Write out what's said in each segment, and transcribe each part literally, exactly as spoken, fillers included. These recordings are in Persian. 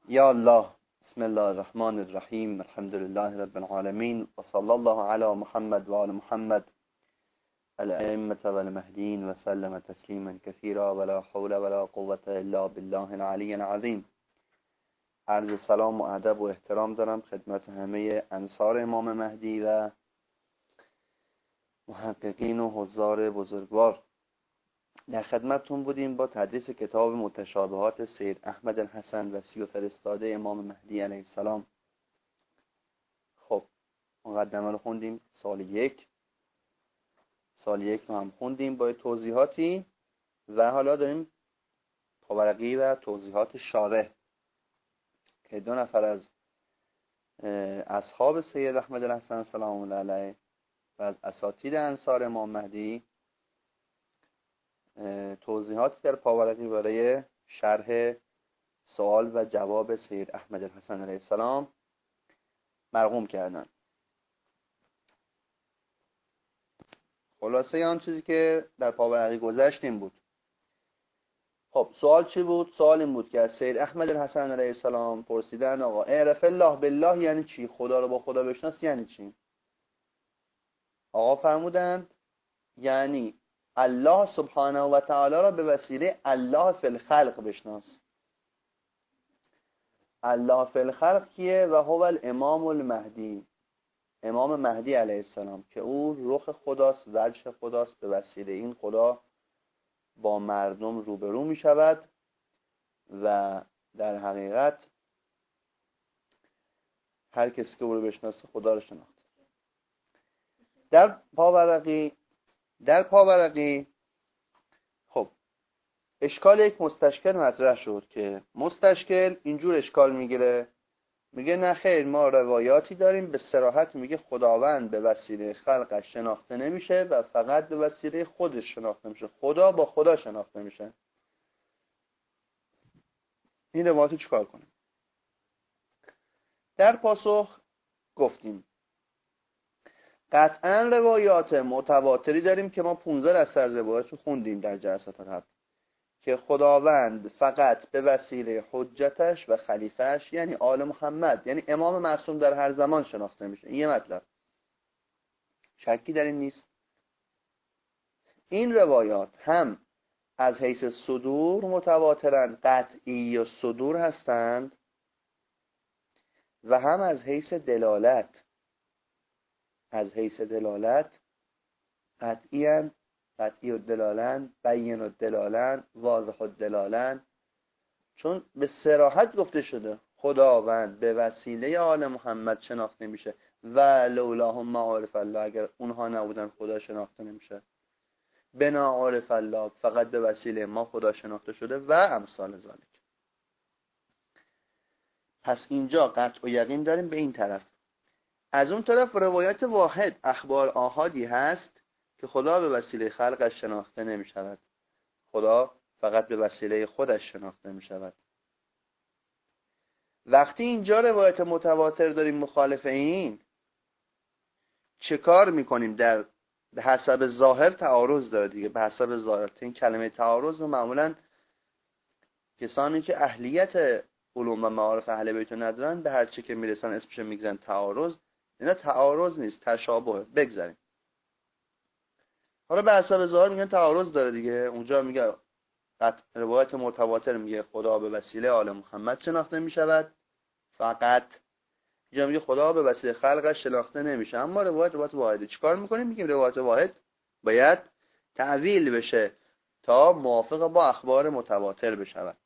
یا الله. بسم الله الرحمن الرحیم. الحمد لله رب العالمین و صلی الله علی محمد و آل محمد الائمة والمهدین و سلم تسلیما کثیرا ولا حول ولا قوة الا بالله العلی العظیم. عرض سلام و ادب و احترام دارم خدمت همه انصار امام مهدی و محققین و حضار بزرگوار. در خدمتتون بودیم با تدریس کتاب متشابهات سید احمد الحسن وصی و فرستاده امام مهدی علیه السلام. خب مقدمه رو خوندیم، سال یک سال یک رو هم خوندیم با توضیحاتی و حالا داریم پاورقی و توضیحات شارح که دو نفر از اصحاب سید احمد الحسن سلام الله علیه و از اساتید انصار امام مهدی توضیحاتی در پاورقی برای شرح سوال و جواب سید احمد الحسن علیه السلام مرقوم کردن. خلاصه آن چیزی که در پاورقی گذشت این بود. خب سوال چی بود؟ سوال این بود که از سید احمد الحسن علیه السلام پرسیدن آقا اعرف الله بالله یعنی چی؟ خدا رو با خدا بشناس یعنی چی؟ آقا فرمودند یعنی الله سبحانه و تعالی را به وسیله الله فی الخلق بشناس. الله فی الخلق کیه؟ و هو الامام المهدی، امام مهدی علیه السلام که او رخ خداست، وجه خداست. به وسیله این خدا با مردم روبرو می شود و در حقیقت هر کسی که او رو بشناسه خدا رو شناخته. در پاورقی در پاورقی خب اشکال یک مستشکل مطرح شد که مستشکل اینجور اشکال میگیره، میگه نه خیر، ما روایاتی داریم به صراحت میگه خداوند به وسیله خلقش شناخته نمیشه و فقط به وسیله خودش شناخته میشه، خدا با خدا شناخته میشه. این روایات چیکار کنیم؟ در پاسخ گفتیم قطعا روایات متواتری داریم که ما پانزده درصد از روایات رو خوندیم در جلسات قبل که خداوند فقط به وسیله حجتش و خلیفهش یعنی آل محمد یعنی امام معصوم در هر زمان شناخته میشه. این یه مطلب، شکی در این نیست. این روایات هم از حیث صدور متواترن، قطعی و صدور هستند، و هم از حیث دلالت از حیث دلالت قطعی‌اند، قطعی الدلالن، بین الدلالن، واضح الدلالن، چون به صراحت گفته شده خداوند به وسیله آل محمد شناخته میشه و لولاهم معارف الله، اگر اونها نبودن خدا شناخته نمیشه. بنا عارف الله، فقط به وسیله ما خدا شناخته شده و امثال ذالک. پس اینجا قطع و یقین داریم به این طرف. از اون طرف روایت واحد اخبار آحادی هست که خدا به وسیله خلقش شناخته نمی شود، خدا فقط به وسیله خودش شناخته می شود. وقتی اینجا روایت متواتر داریم مخالف این، چه کار می کنیم؟ در به حسب ظاهر تعارض داره دیگه. به حسب ظاهر، این کلمه تعارض رو معمولا کسانی که اهلیت علوم و معارف اهل بیت ندارن به هر چی که میرسن اسمش میگذارن تعارض. اینا تعارض نیست، تشابه. بگذاریم حالا به حسب ظاهر میگن تعارض داره دیگه. اونجا میگه روایت متواتر میگه خدا به وسیله آل محمد شناخته میشود فقط، اینجا میگه خدا به وسیله خلقش شناخته نمیشه. اما روایت روایت واحده. چیکار میکنیم؟ میگیم روایت واحد باید تعویل بشه تا موافق با اخبار متواتر بشود.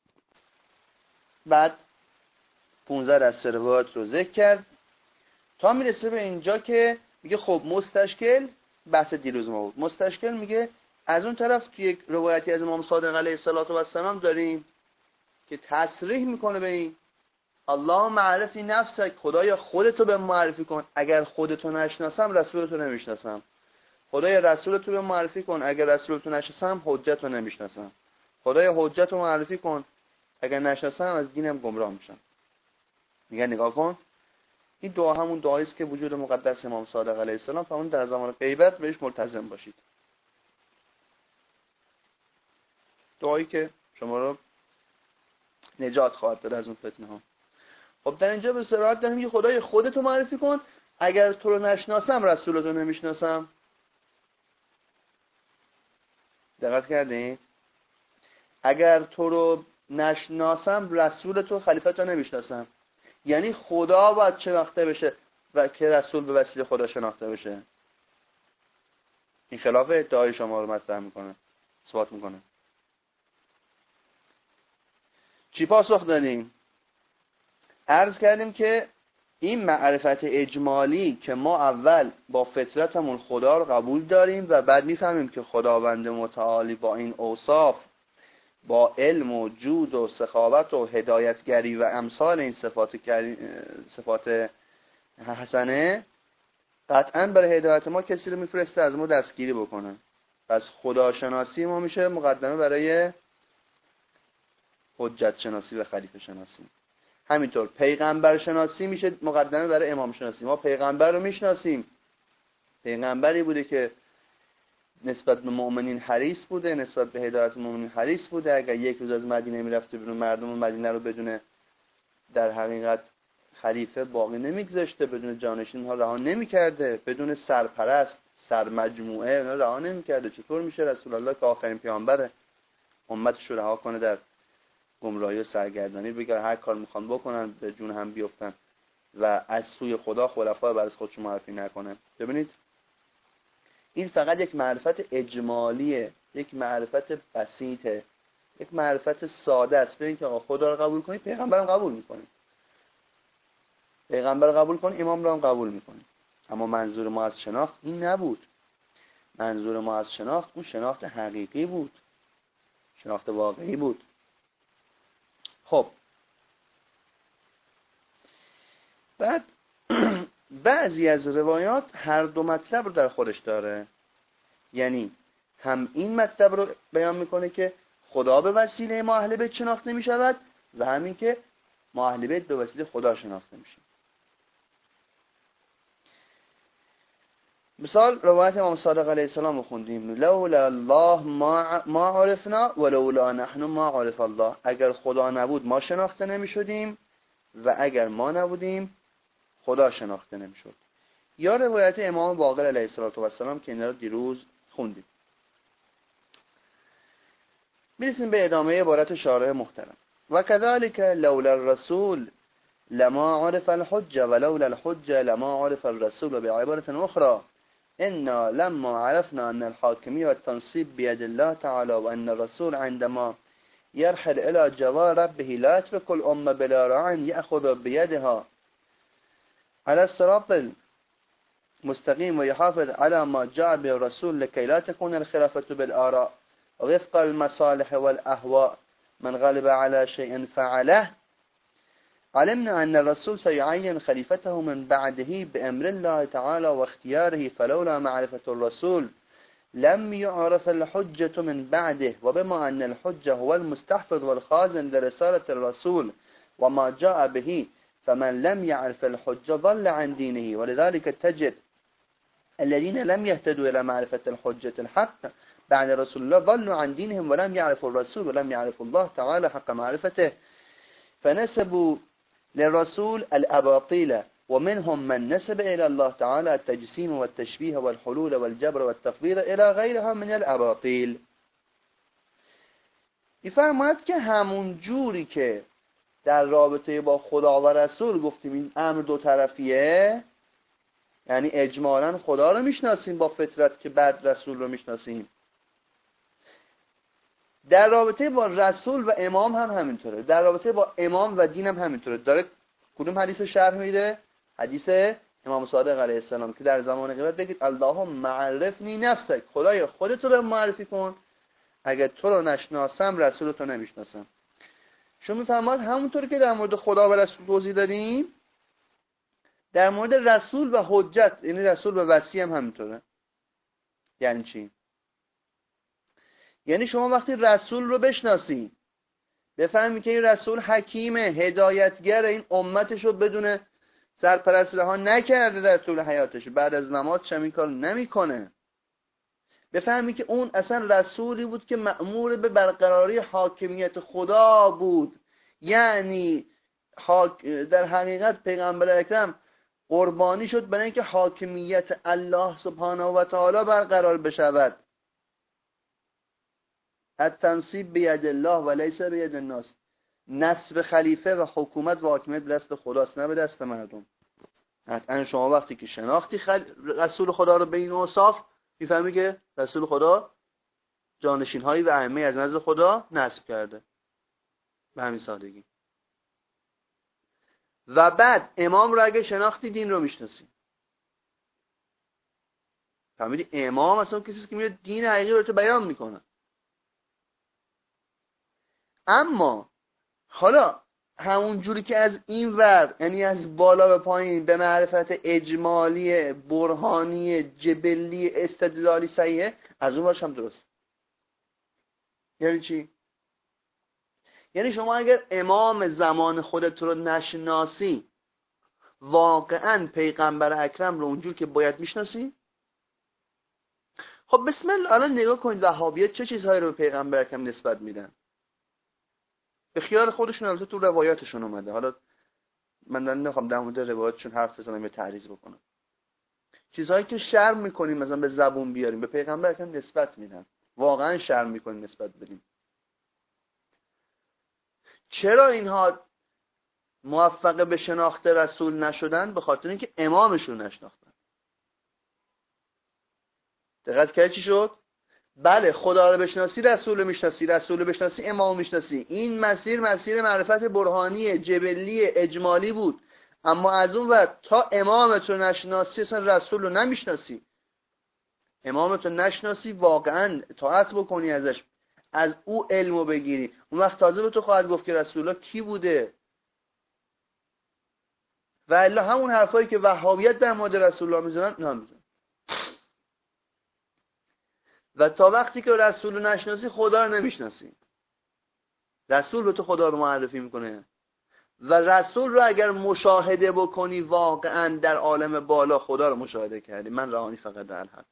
بعد پانزده دسته روایت رو ذکر کرد تا میرسه به اینجا که میگه خب مستشکل، بحث دیروز ما بود، مستشکل میگه از اون طرف توی یک روایتی از امام صادق علیه السلام داریم که تصریح میکنه به این الله معرفی نفسک، خدایا خودتو به معرفی کن، اگر خودتو نشناسم رسولتو نمیشناسم. خدایا رسولتو به معرفی کن، اگر رسولتو نشناسم حجتو نمیشناسم. خدایا حجتو معرفی کن، اگر نشناسم از دینم گمراه میشم. میگه نگاه کن، این دعا همون دعایی است که وجود مقدس امام صادق علیه السلام فرمود در زمان غیبت بهش ملتزم باشید. دعایی که شما رو نجات خواهد داد از اون فتنه ها. خب در اینجا به صراحت داریم که خدای خودتو معرفی کن، اگر تو رو نشناسم رسولتو نمیشناسم. دقت کردین؟ اگر تو رو نشناسم رسولتو خلیفتو نمیشناسم. یعنی خدا باید شناخته بشه و که رسول به وسیله خدا شناخته بشه. این خلاف ادعای شما رو مطرح میکنه، اثبات میکنه. چی پاسخ دادیم؟ عرض کردیم که این معرفت اجمالی که ما اول با فطرتمون خدا رو قبول داریم و بعد میفهمیم که خداوند متعالی با این اوصاف، با علم و جود و سخاوت و هدایتگری و امثال این صفات صفات حسنه، قطعا برای هدایت ما کسی رو میفرسته از ما دستگیری بکنه. پس خداشناسی ما میشه مقدمه برای حجت شناسی و خلیفه شناسی. همینطور پیغمبر شناسی میشه مقدمه برای امام شناسی. ما پیغمبر رو میشناسیم، پیغمبری بوده که نسبت به مؤمنین حریص بوده، نسبت به هدایت مؤمنین حریص بوده. اگر یک روز از مدینه میرفته بیرون مردم مدینه رو بدون در حقیقت خلیفه باقی نمیگذاشته، بدون جانشین ها رها نمیکرده، بدون سرپرست سرمجموعه اونا رها نمیکرده. چطور میشه رسول الله که آخرین پیامبره امتش رو رها کنه در گمراهی و سرگردانی، بگه هر کار میخوان بکنن به جون هم بیفتن و از سوی خدا خلفای بعد از خودشون معرفی نکنه؟ ببینید این فقط یک معرفت اجمالیه، یک معرفت بسیطه، یک معرفت ساده است. ببینید که خدا رو قبول کنید، پیغمبر رو قبول میکنید، پیغمبر رو قبول کنید، امام رو هم قبول میکنید. اما منظور ما از شناخت این نبود. منظور ما از شناخت اون شناخت حقیقی بود، شناخت واقعی بود. خب بعد بعضی از روایات هر دو مطلب رو در خودش داره. یعنی هم این مطلب رو بیان میکنه که خدا به وسیله ما اهل بیت شناخته میشود و همین که ما اهل بیت به وسیله خدا شناخته میشیم. مثال روایت امام صادق علیه السلام رو خوندیم: لولا الله ما ما عرفنا ولولا نحن ما عرف الله. اگر خدا نبود ما شناخته نمیشدیم و اگر ما نبودیم خدا شناخته نمیشد. یا روایت امام باقر علیه السلام که اینا رو دیروز خوندیم. میرسیم به ادامه عبارت شارح محترم: و كذلك لولا الرسول لما عرف الحجه ولولا الحجه لما عرف الرسول. بعبارة اخرى إنا لما عرفنا أن الحاكمية والتنصيب بيد الله تعالى وأن الرسول عندما يرحل إلى جوار ربه لا يترك الأمة بلا راع يأخذ بيدها على الصراط المستقيم ويحافظ على ما جاء به الرسول لكي لا تكون الخلافة بالآراء وفق المصالح والأهواء من غلب على شيء فعله. علمنا أن الرسول سيعين خليفته من بعده بأمر الله تعالى واختياره، فلولا معرفة الرسول لم يعرف الحجة من بعده. وبما أن الحجة هو المستحفظ والخازن لرسالة الرسول وما جاء به فمن لم يعرف الحجة ضل عن دينه. ولذلك تجد الذين لم يهتدوا إلى معرفة الحجة الحق بعد رسول الله ضلوا عن دينهم ولم يعرفوا الرسول ولم يعرفوا الله تعالى حق معرفته فنسبوا للرسول الأباطيل ومنهم من نسب إلى الله تعالى التجسيم والتشبيه والحلول والجبر والتفضيل إلى غيرها من الأباطيل. می‌فرماید که همون جوری که در رابطه با خدا و رسول گفتیم این امر دو طرفیه، یعنی اجمالاً خدا رو میشناسیم با فطرت که بعد رسول رو میشناسیم، در رابطه با رسول و امام هم همینطوره، در رابطه با امام و دین هم همینطوره. داره کدوم حدیث شرح میده؟ حدیث امام صادق علیه السلام که در زمان قیامت بگید اللهم معرفنی نفسک، خدای خودت رو معرفی کن، اگر تو رو نشناسم رسولت رو نمیشناسم. شما میفهمید همونطور که در مورد خدا و رسول توضیح دادیم، در مورد رسول و حجت یعنی رسول و وصی هم همینطوره. یعنی چی؟ یعنی شما وقتی رسول رو بشناسی، بفهمی که این رسول حکیمه، هدایتگر، این امتش رو بدون سرپرست رها نکرده در طول حیاتش، بعد از مماتش هم این کار نمیکنه. بفهمی که اون اصلا رسولی بود که مأمور به برقراری حاکمیت خدا بود، یعنی در حقیقت پیغمبر اکرم قربانی شد برای اینکه حاکمیت الله سبحانه و تعالی برقرار بشود. التنصیب بید الله و لیس بید الناس. نصب خلیفه و حکومت و حاکمیت به دست خداست، نه به دست مردم. حتما شما وقتی که شناختی خل... رسول خدا رو به این اوصاف، میفهمی که رسول خدا جانشین هایی و ائمه از نزد خدا نصب کرده، به همین سادگی. و بعد امام رو اگه شناختی دین رو میشناسی. فهمیدی؟ امام اصلا کسی که میاد دین حقیقی رو تو بیان میکنه. اما حالا همون جوری که از این ور، یعنی از بالا به پایین، به معرفت اجمالی برهانی جبلی استدلالی صحیحه، از اون ورش هم درست. یعنی چی؟ یعنی شما اگر امام زمان خودت رو نشناسی، واقعا پیغمبر اکرم رو اونجور که باید میشناسی؟ خب بسم الله، الان نگاه کنید وهابیت چه چیزهایی رو به پیغمبر اکرم نسبت میدن. به خیال خودشون، البته تو روایاتشون اومده. حالا من نمیخوام در مورد روایاتشون حرف بزنم یا تعریض بکنم. چیزهایی که شرم میکنیم مثلا به زبون بیاریم، به پیغمبر اکرم نسبت میدن. واقعا شرم میکنیم نسبت بدیم. چرا اینها موفق به شناخت رسول نشدن؟ به خاطر اینکه امامشون نشناختن. دقت کردی چی شد؟ بله، خدا رو بشناسی، رسول رو میشناسی، رسول رو بشناسی، امام رو میشناسی. این مسیر مسیر معرفت برهانی جبلی اجمالی بود. اما از اون ور تا امامت رو نشناسی اصلا رسول رو نمیشناسی. امامت رو نشناسی، واقعا اطاعت بکنی ازش، از او علمو بگیری، اون وقت تازه به تو خواهد گفت که رسول الله کی بوده. و الا همون حرفایی که وهابیت در مورد رسول الله میزنن نمیزنن. و تا وقتی که رسول رو نشناسی خدا رو نمیشناسی. رسول به تو خدا رو معرفی میکنه و رسول رو اگر مشاهده بکنی واقعا در عالم بالا خدا رو مشاهده کردی. من رهانی فقط در الحق.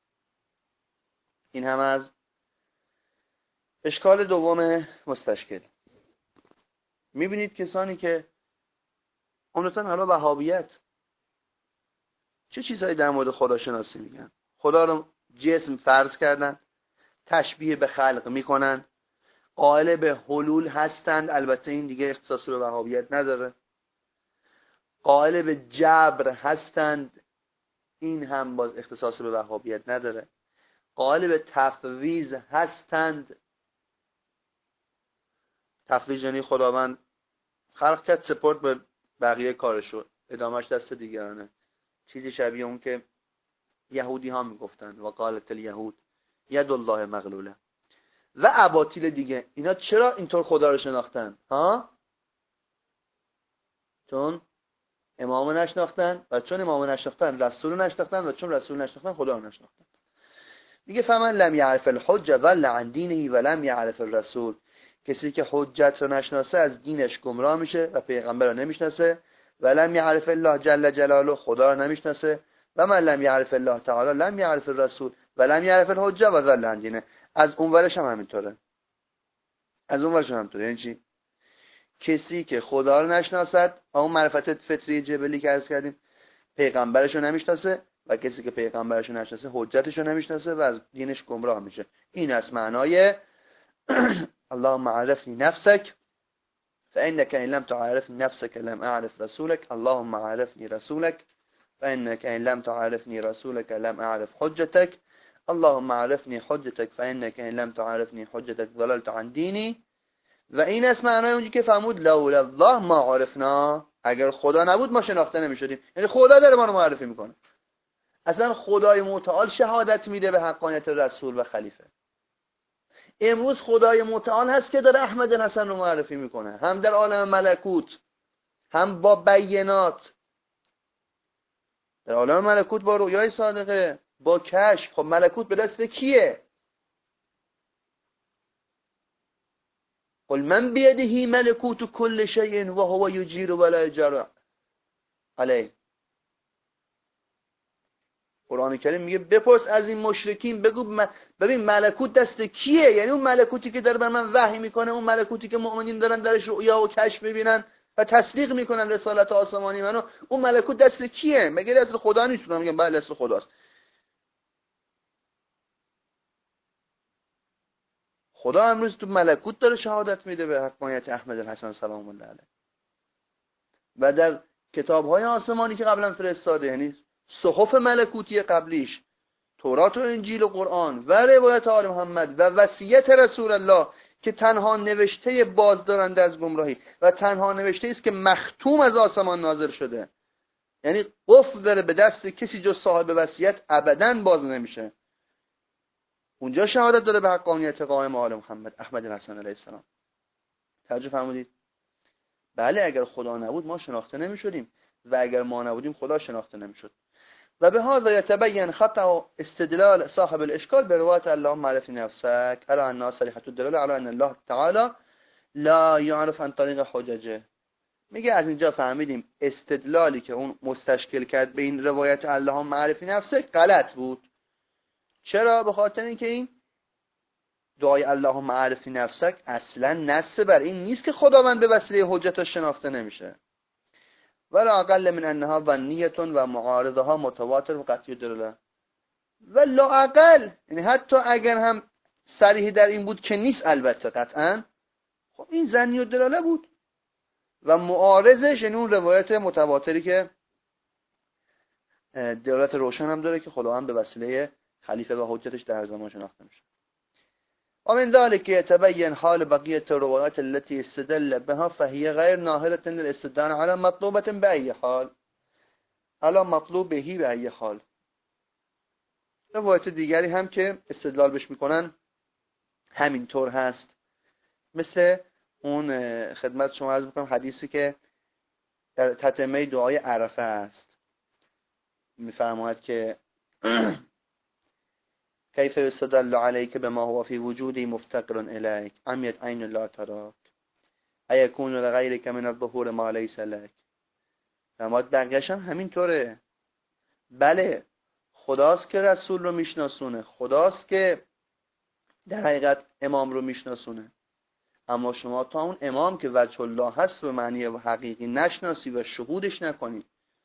این هم از اشکال دوم مستشکل. میبینید کسانی که عمدتاً حالا وهابیت چه چیزهایی در مورد خدا شناسی میگن؟ خدا رو جسم فرض کردن، تشبیه به خلق میکنن، قائل به حلول هستند. البته این دیگه اختصاص به وهابیت نداره. قائل به جبر هستند، این هم باز اختصاص به وهابیت نداره. قائل به تفویض هستند. تفویض یعنی خداوند خلق کرد سپرد به بقیه کارشو، ادامهش دست دیگرانه. چیزی شبیه اون که یهودی ها میگفتن و قالت الیهود ید الله مغلوله. و اباطیل دیگه. اینا چرا اینطور خدا رو شناختن؟ ها؟ چون امامو نشناختن، و چون امامو نشناختن رسولو نشناختن، و چون رسول نشناختن خدا رو نشناختن. میگه فمن لم یعرف الحجه ضل عن دینه و لم یعرف الرسول. کسی که حجت رو نشناسه از دینش گمراه میشه و پیغمبر رو نمیشناسه. و لم یعرف الله جل جلاله، خدا رو نمیشناسه. و من لم یعرف الله تعالی لم یعرف الرسول و لم یعرف الحجه و ضل عن دینه. از اونورش هم همینطوره. از اونورش هم همینطوره. یعنی چی؟ کسی که خدا رو نشناسد، اون معرفت فطری جبلی که عرض کردیم، پیغمبرش رو نمیشناسه، و کسی که پیغمبرش رو نشناسه حجتش رو نمیشناسه و از دینش گمراه میشه. این است معنای اللهم عرفنی نفسک فانك ان لم تعرفني نفسك لم اعرف رسولك. اللهم عرفني رسولك فانك ان لم تعرفني رسولك لم اعرف حجتك. اللهم عرفني حجتك فانك ان لم تعرفني حجتك ضللت عن دینی. و این است معنای اونجایی که فرمود لولا الله ما عرفنا. اگر خدا نبود ما شناخته نمیشدیم. یعنی خدا داره ما رو معرفی میکنه. اصلا خدای متعال شهادت میده به حقانیت رسول و خلیفه. امروز خدای متعال هست که داره احمد حسن رو معرفی میکنه، هم در عالم ملکوت، هم با بینات. در عالم ملکوت با رویای صادقه، با کشف. خب ملکوت به دست کیه؟ قل من بیده ملکوت کل شیء و هو یجیر ولا یجار علیه. قرآن کریم میگه بپرس از این مشرکین، بگو ببین ملکوت دست کیه؟ یعنی اون ملکوتی که داره بر من وحی میکنه، اون ملکوتی که مؤمنین دارن درش رؤیا و کشف میبینن و تصدیق میکنن رسالت آسمانی منو، اون ملکوت دست کیه؟ مگه دست خدا نیست؟ میگم بله دست خداست. خدا امروز تو ملکوت داره شهادت میده به حقانیت احمد الحسن سلام الله علیه و در کتاب‌های آسمانی که قبلا فرستاده، یعنی صحف ملکوتی قبلیش، تورات و انجیل و قرآن و روایت آل محمد و وصیت رسول الله که تنها نوشته بازدارنده از گمراهی و تنها نوشته است که مختوم از آسمان نازل شده، یعنی قفل داره به دست کسی جز صاحب وصیت، ابداً باز نمیشه. اونجا شهادت داره به حقانیت قائم آل محمد احمد الحسن علیه السلام. توجه فرمودید؟ بله اگر خدا نبود ما شناخته نمیشدیم و اگر ما نبودیم خدا شناخته نمیشد. و به هذا يتبين خطأ استدلال صاحب الاشكال برواية اللهم عرف نفسك على ان صريحة الدلاله على ان الله تعالى لا يعرف عن طریق حججه. میگه از اینجا فهمیدیم استدلالی که اون مستشکل کرد به این روایت اللهم عرف نفسك غلط بود. چرا؟ به خاطر اینکه این دعای اللهم عرف نفسك اصلا نص بر این نیست که خداوند به وسیله حجت شناخته نمیشه. ولا اقل من انها ظنیه و معارضها متواتر و قطعی دلاله. و لا اقل، یعنی حتی اگر هم صریح در این بود که نیست، البته قطعا، خب این ظنی و دلاله بود و معارضش یعنی اون روایت متواتری که دلالت روشن هم داره که خداوند به وسیله خلیفه و حجتش در زمان شناخته میشه. ومن ذلك يتبين حال بقية الروايات التي استدل بها فهي غير ناهلة للاستدلال على مطلوبة بأي حال على مطلوب بهی بأي حال. روایت دیگری هم که استدلال بش میکنن همینطور هست، مثل اون خدمت شما عرض میکنم حدیثی که در تتمه دعای عرفه است، میفرماید که كيف يستدل عليك بما هو في وجودي مفتقر إليك عميت عين لا تراك أيكون لغيرك من الظهور ما ليس لك. فرماید بقیه‌اش هم همینطوره. بله خداست که رسول رو میشناسونه، خداست که در حقیقت امام رو میشناسونه، اما شما تا اون امام که وجه الله هست به معنی حقیقی نشناسی و شهودش نکنی،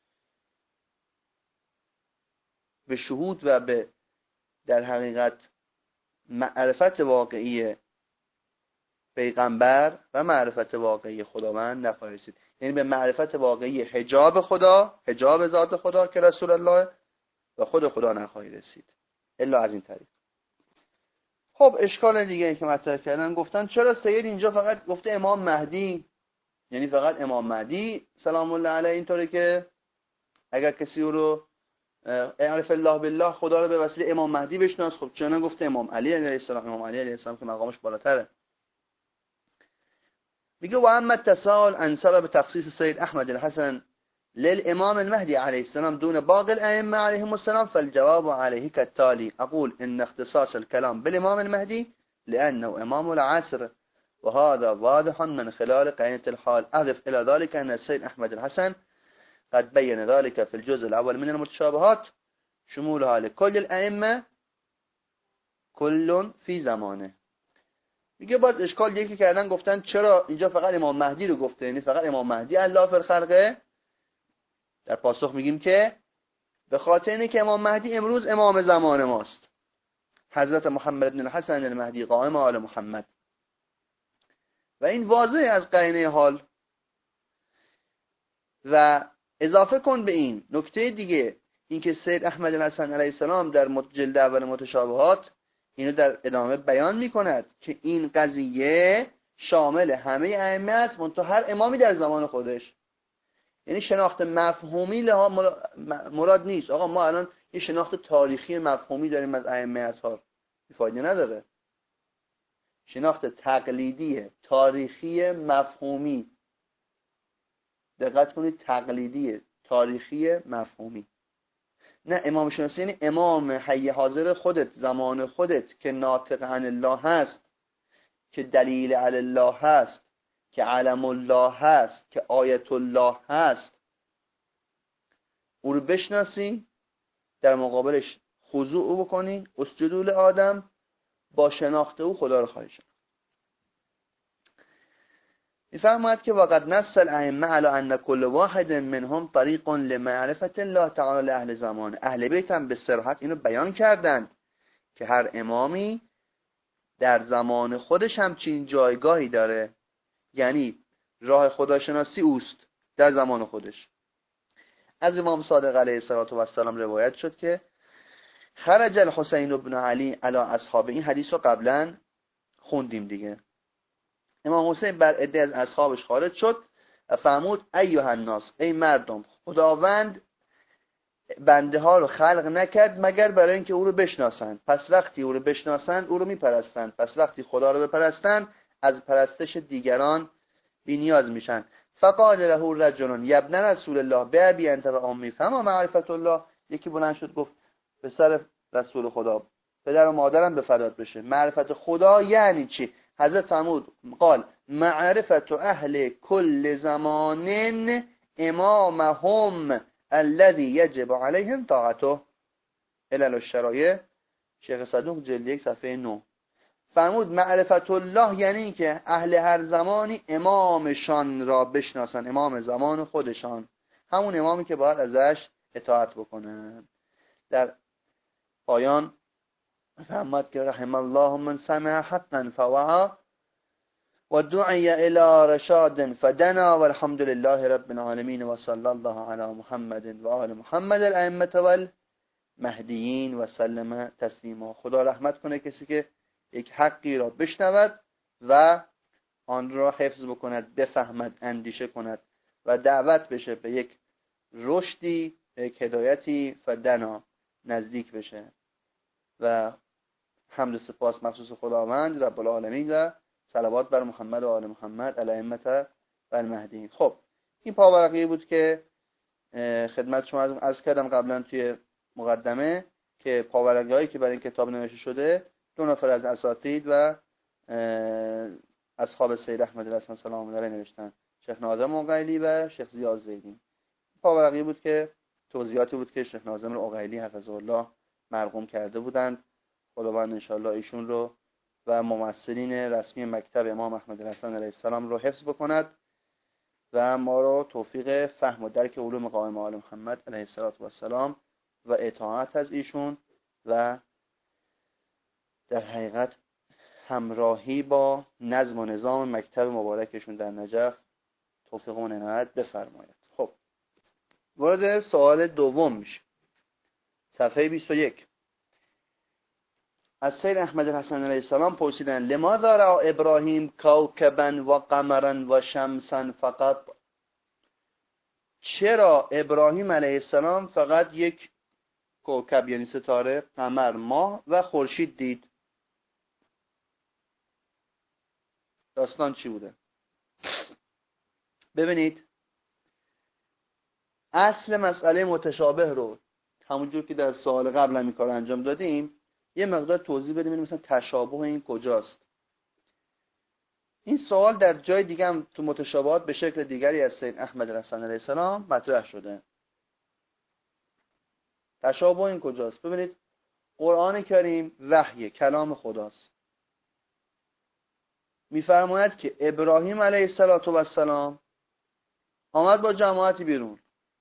به شهود و به در حقیقت معرفت واقعی پیغمبر و معرفت واقعی خداوند نخواهید رسید. یعنی به معرفت واقعی حجاب خدا، حجاب ذات خدا که رسول الله و خود خدا نخواهید رسید الا از این طریق. خب اشکال دیگه این که مطرح کردن، گفتن چرا سید اینجا فقط گفته امام مهدی، یعنی فقط امام مهدی سلام الله علیه، اینطوره که اگر کسی رو اعرف الله بالله خدا رو به وسیله امام مهدی بشناس، خب چرا نگفته امام علی علیه السلام؟ امام علی علیه السلام که مقامش بالاتره. میگه و اما التساؤل عن سبب تخصیص سید احمد الحسن للامام المهدي عليه السلام دون باقي الائمه عليهم السلام فالجواب عليه كالتالي: اقول ان اختصاص الكلام بالامام المهدي لانه امام العصر وهذا واضح من خلال قرينة الحال. اضف الى ذلك ان السيد احمد الحسن قد بين ذلك في الجزء الأول من المتشابهات شمولها لكل الأئمة كل في زمانه. میگه باز اشکال یکی کردن، گفتن چرا اینجا فقط امام مهدی رو گفته، یعنی فقط امام مهدی الله فی الخلقه. در پاسخ میگیم که به خاطر اینه که امام مهدی امروز امام زمان ماست، حضرت محمد بن الحسن المهدی قائم آل محمد، و این واضح از قرینه حال. و اضافه کن به این نکته دیگه، اینکه سید احمد الحسن علیه السلام در جلد اول متشابهات اینو در ادامه بیان میکند که این قضیه شامل همه ائمه است، منتها هر امامی در زمان خودش. یعنی شناخت مفهومی لها مراد نیست. آقا ما الان یه شناخت تاریخی مفهومی داریم از ائمه اطهار، فایده نداره. شناخت تقلیدی تاریخی مفهومی، دقت کنید، تقلیدی تاریخی مفهومی، نه امام شناسی. یعنی امام حی حاضر خودت، زمان خودت، که ناطق عن الله هست، که دلیل علی الله هست، که علم الله هست، که آیت الله هست، او رو بشناسی در مقابلش خضوع بکنی، اسجدوا لآدم، با شناخت او خدا رو خواهی شناخت. می‌فرماید که وقد نص الائمه علی ان كل واحد منهم طریق لمعرفة الله تعالی اهل زمان. اهل بیت هم به صراحت اینو بیان کردند که هر امامی در زمان خودش همچین جایگاهی داره، یعنی راه خداشناسی اوست در زمان خودش. از امام صادق علیه السلام روایت شد که خرج الحسین بن علی علی اصحاب، این حدیث رو قبلا خوندیم دیگه. امام حسین بر عده از اصحابش خارج شد و فرمود ایها الناس، ای مردم، خداوند بنده ها رو خلق نکرد مگر برای اینکه او رو بشناسند. پس وقتی او رو بشناسند او رو میپرستند. پس وقتی خدا رو بپرستند از پرستش دیگران بی نیاز میشن. فقال له رجل یا ابن رسول الله بابی انت و امی فما معرفت الله. یکی بلند شد گفت پسر رسول خدا، پدر و مادرم به فدات بشه، معرفت خدا یعنی چی؟ حضرت فرمود قال معرفت اهل کل زمان امامهم الذي يجب عليهم طاعته. علل الشرایع شیخ صدوق جلد یک صفحه نه. فرمود معرفت الله یعنی این که اهل هر زمانی امامشان را بشناسن، امام زمان خودشان، همون امامی که باید ازش اطاعت بکنن. در پایان فرمود که رحم الله من سمع حقا فوعى و دعی الى رشاد فدنا والحمد لله رب العالمین و صلی الله علی محمد و آل محمد الائمه والمهدیین و سلم تسلیما. خدا رحمت کنه کسی که یک حقی را بشنود و آن را حفظ بکند، بفهمد، اندیشه کند و دعوت بشه به یک رشدی، به یک هدایتی، فدنا، نزدیک بشه. و حمد و سپاس مخصوص خداوند رب العالمین و صلوات بر محمد و آل محمد الائمه و المهدیین. خب این پاورقی بود که خدمت شما عرض کردم قبلا توی مقدمه که پاورقی هایی که برای این کتاب نوشته شده دو نفر از اساتید و اصحاب سید احمد رسول سلام الله علیه نوشتن، شیخ ناظم عقیلی و شیخ ضیاء زیدی. پاورقی بود که توضیحاتی بود که شیخ ناظم عقیلی حفظه الله مرقوم کرده بودند. خداوند انشاءالله ایشون رو و ممثلین رسمی مکتب امام احمد رسول علیه السلام رو حفظ بکند و ما رو توفیق فهم و درک علوم قائم آل محمد علیه السلام و اطاعت از ایشون و در حقیقت همراهی با نظم و نظام مکتب مبارکشون در نجف توفیق و عنایت بفرماید. خب وارد سوال دوم میشه. صفحه بیست و یک. از سید احمد حسن علیه السلام پرسیدن لماذا رأى ابراهیم کوکبا و قمرا و شمسا فقط؟ چرا ابراهیم علیه السلام فقط یک کوکب یعنی ستاره، قمر، ماه و خورشید دید؟ داستان چی بوده؟ ببینید اصل مسئله متشابه رو همونجور که در سوال قبل هم این کار انجام دادیم یه مقدار توضیح بدیم مثلا تشابه این کجاست. این سوال در جای دیگه هم تو متشابهات به شکل دیگری از سید احمد رسول علیه السلام مطرح شده. تشابه این کجاست؟ ببینید قرآن کریم وحی کلام خداست. میفرماید که ابراهیم علیه السلام آمد با جماعتی بیرون.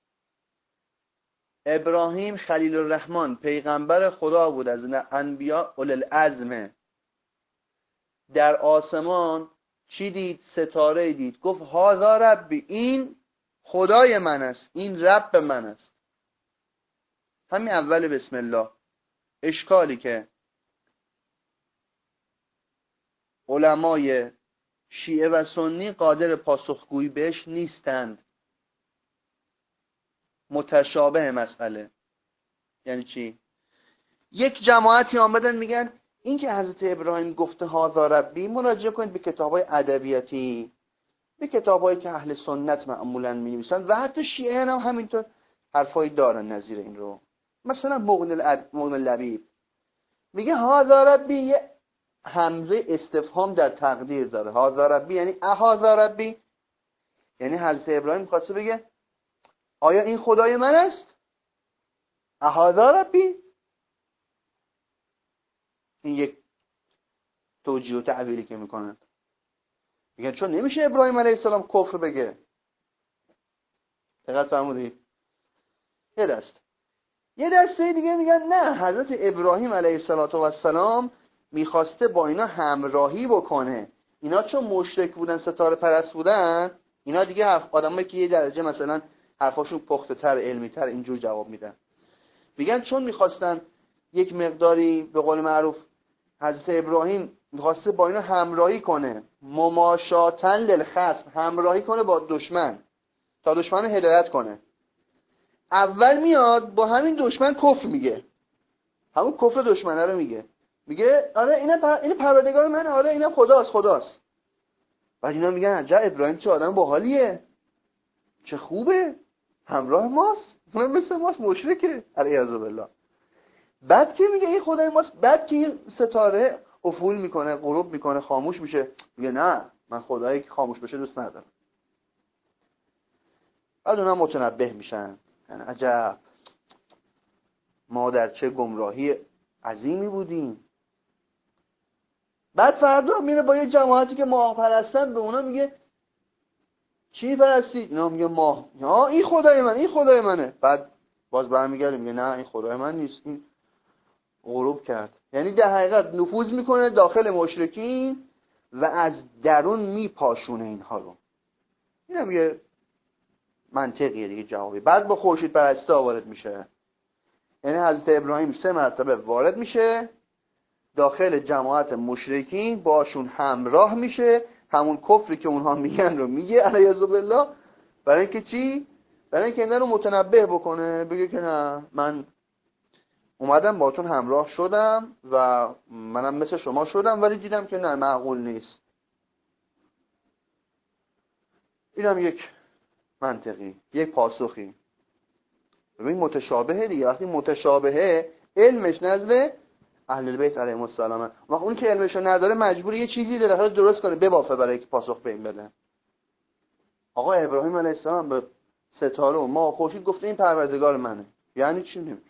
ابراهیم خلیل الرحمن پیغمبر خدا بود، از انبیاء اولي العزم. در آسمان چی دید؟ ستاره دید. گفت هذا ربی، این خدای من است، این رب من است. همین اول بسم الله. اشکالی که علمای شیعه و سنی قادر پاسخگویی بهش نیستند. متشابه مسئله یعنی چی؟ یک جماعتی آمدن میگن این که حضرت ابراهیم گفته هذا ربی، مراجعه کنید به کتاب‌های ادبیاتی، به کتاب‌هایی که اهل سنت معمولاً می‌نویسن و حتی شیعه هم همینطور حرفایی دارن نظیر این رو. مثلا مغنی لبیب میگه هذا ربی، همزه استفهام در تقدیر داره. هذا ربی یعنی اهذا ربی، یعنی حضرت ابراهیم خواسته بگه آیا این خدای من است؟ اهذا ربی؟ این یک توجیه و تعبیری که میکنن، میگن چون نمیشه ابراهیم علیه السلام کفر بگه. دقت فرمودید؟ یه دست یه دسته دیگه میگن نه، حضرت ابراهیم علیه السلام میخواسته با اینا همراهی بکنه. اینا چون مشرک بودن، ستاره پرست بودن، اینا دیگه حرف آدمایی که یه درجه مثلا حرفاشون پخته تر، علمی تر، اینجور جواب میدن. میگن چون میخواستن یک مقداری به قول معروف حضرت ابراهیم میخواسته با اینا همراهی کنه، مماشاتن للخصم، همراهی کنه با دشمن تا دشمن هدایت کنه. اول میاد با همین دشمن کفر میگه، همون کفر دشمنه رو میگه، میگه آره اینا پر... این پروردگار من، آره اینا خداست خداست. بعد اینا میگن عجب ابراهیم چه آدم باحالیه، چه خوبه، همراه ماست، اون مثل ماست مشرکه علیه بالله. بعد که میگه این خدای ماست، بعد که این ستاره افول میکنه، غروب میکنه، خاموش میشه، میگه نه من خدایی که خاموش بشه دوست ندارم. بعد اونا متنبه میشن، یعنی عجب ما در چه گمراهی عظیمی بودیم. بعد فردا میره با یه جماعتی که ماه پرستن، به اونا میگه چی پرستید؟ اینا میگه ماه. ها این خدای من، این خدای منه. بعد باز برمیگرده میگه نه این خدای من نیست، این غروب کرد. یعنی در حقیقت نفوذ میکنه داخل مشرکین و از درون میپاشونه اینها رو. اینم یه منطقیه دیگه، جوابی. بعد با خورشید پرستی وارد میشه. یعنی حضرت ابراهیم سه مرتبه وارد میشه داخل جماعت مشرکین، باشون همراه میشه، همون کفری که اونها میگن رو میگه علیه بالله. برای اینکه چی؟ برای اینکه اینا رو متنبه بکنه، بگه که نه من اومدم باتون همراه شدم و منم مثل شما شدم، ولی دیدم که نه معقول نیست. اینم یک منطقی، یک پاسخی. ببین متشابهه دیگه، وقتی متشابهه علمش نزد اهل البیت علیهم السلام، وقتی اون که علمشو نداره مجبور یه چیزی در درست کنه ببافه برای که پاسخ به این بده. آقا ابراهیم علیه السلام به ستاره و ماه و خورشید گفته این پروردگار منه، یعنی چی؟ نمی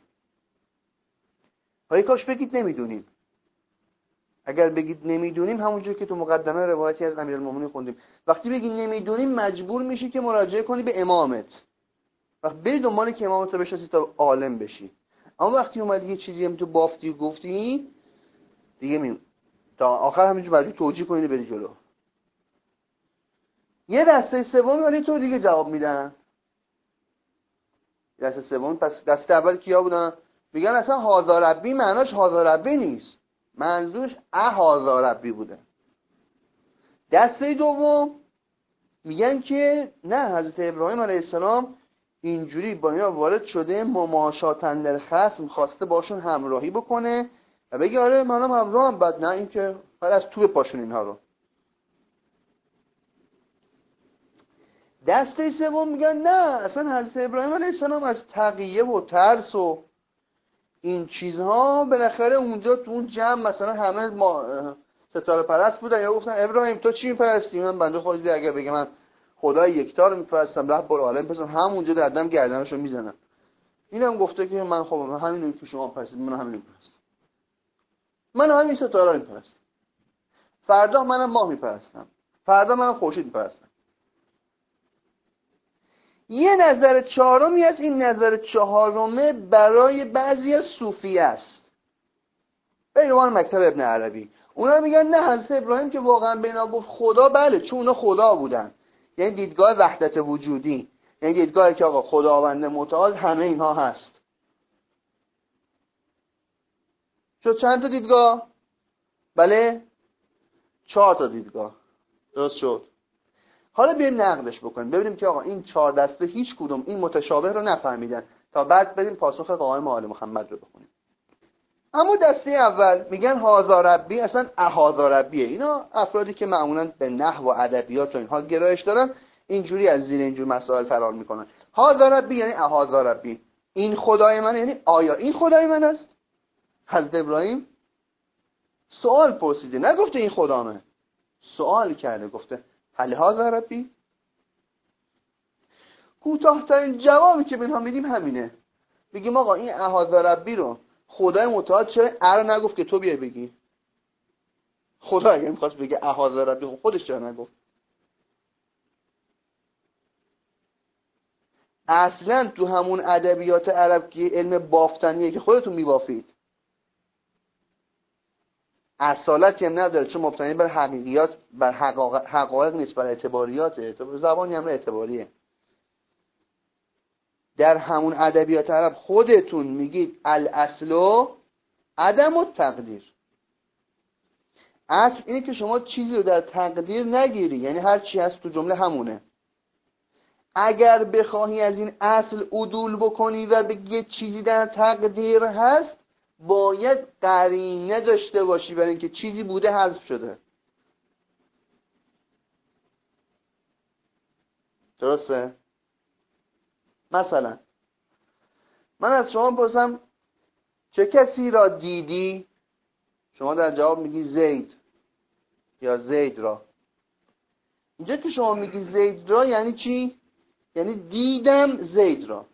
های کاش بگید نمیدونیم. اگر بگید نمیدونیم، همونجور که تو مقدمه روایتی از امیرالمومنین خوندیم، وقتی بگید نمیدونیم مجبور میشی که مراجعه کنی به امامت، وقتی بری دنبالی که امامت رو بشناسی تا عالم بشی. اما وقتی اومدی یه چیزی هم تو بافتی و گفتی دیگه می تا آخر همینجور بعدی توجیه کنی بری جلو. یه دسته سومی ولی تو دیگه جواب میدن. دسته سوم پس دسته اول کیا بودن؟ میگن اصلا هذا ربی معناش هذا ربی نیست، منظورش اهذا ربی بوده. دسته دوم میگن که نه، حضرت ابراهیم علیه السلام اینجوری با اینا وارد شده، مماشاتن للخصم، خواسته باشون همراهی بکنه و بگه آره منم همراهم، بعد نه اینکه فقط از تو بپاشون اینها رو. دسته سوم میگن نه، اصلا حضرت ابراهیم علیه السلام از تقیه و ترس و این چیزها بالاخره اونجا تو اون جمع مثلا همه ما ستاره پرست بودن، یا گفتن ابراهیم تو چی میپرستی؟ من بنده خودی اگه بگه من خدای یکتا رو میپرستم، رب العالمین پس همونجا دردم گردنشو میزنم. اینم گفته که من خب همین که شما پرستید من همین میپرستم، من همین ستاره رو میپرستم، فردا منم ماه میپرستم، فردا منم خورشید میپرستم. یه نظر چهارمی است، این نظر چهارمه برای بعضی از صوفی است، به عنوان مکتب ابن عربی. اونا میگن نه، حضرت ابراهیم که واقعا به اینا گفت خدا، بله چون اونا خدا بودن، یعنی دیدگاه وحدت وجودی، یعنی دیدگاهی که آقا خداوند متعال همه اینها هست. شد چند تا دیدگاه؟ بله چهار تا دیدگاه. درست شد. حالا بیایم نقدش بکنیم ببینیم که آقا این چهار دسته هیچ کدوم این متشابه رو نفهمیدن، تا بعد بریم پاسخ قائم آل محمد رو بخونیم. اما دسته اول میگن هذا ربی، اصلا اهذا ربیه. اینا افرادی که معمولا به نحو و ادبیات و اینها گرایش دارن، اینجوری از زیر اینجور مسائل فرار میکنن. هذا ربی یعنی اهذا ربی، این خدای من، یعنی آیا این خدای من است؟ حضرت ابراهیم سوال پرسیده، نگفته این خدامه، سوال کرده، گفته هل هذا ربی؟ کوتاه‌ترین جوابی که بینها میدیم همینه، بگیم آقا این احاذ ربی رو خدای متعال چرا ار نگفت که تو بیای بگی؟ خدا اگه میخواست بگه احاذ ربی خودش چرا نگفت؟ اصلا تو همون ادبیات عرب که علم بافتنیه که خودتون میبافید، اصالتی هم نداره، چون مبتنی بر حقیقیات، بر حقایق, حقایق نیست، بر اعتباریاته. زبانی هم اعتباریه. در همون ادبیات عرب خودتون میگید الاصل عدم التقدیر. اصل اینه که شما چیزی رو در تقدیر نگیری، یعنی هر چی هست تو جمله همونه. اگر بخواهی از این اصل عدول بکنی و بگی چیزی در تقدیر هست، باید قرینه داشته باشی برای اینکه چیزی بوده حذف شده. درسته؟ مثلا من از شما پرسم چه کسی را دیدی؟ شما در جواب میگی زید یا زید را. اینجا که شما میگی زید را یعنی چی؟ یعنی دیدم زید را.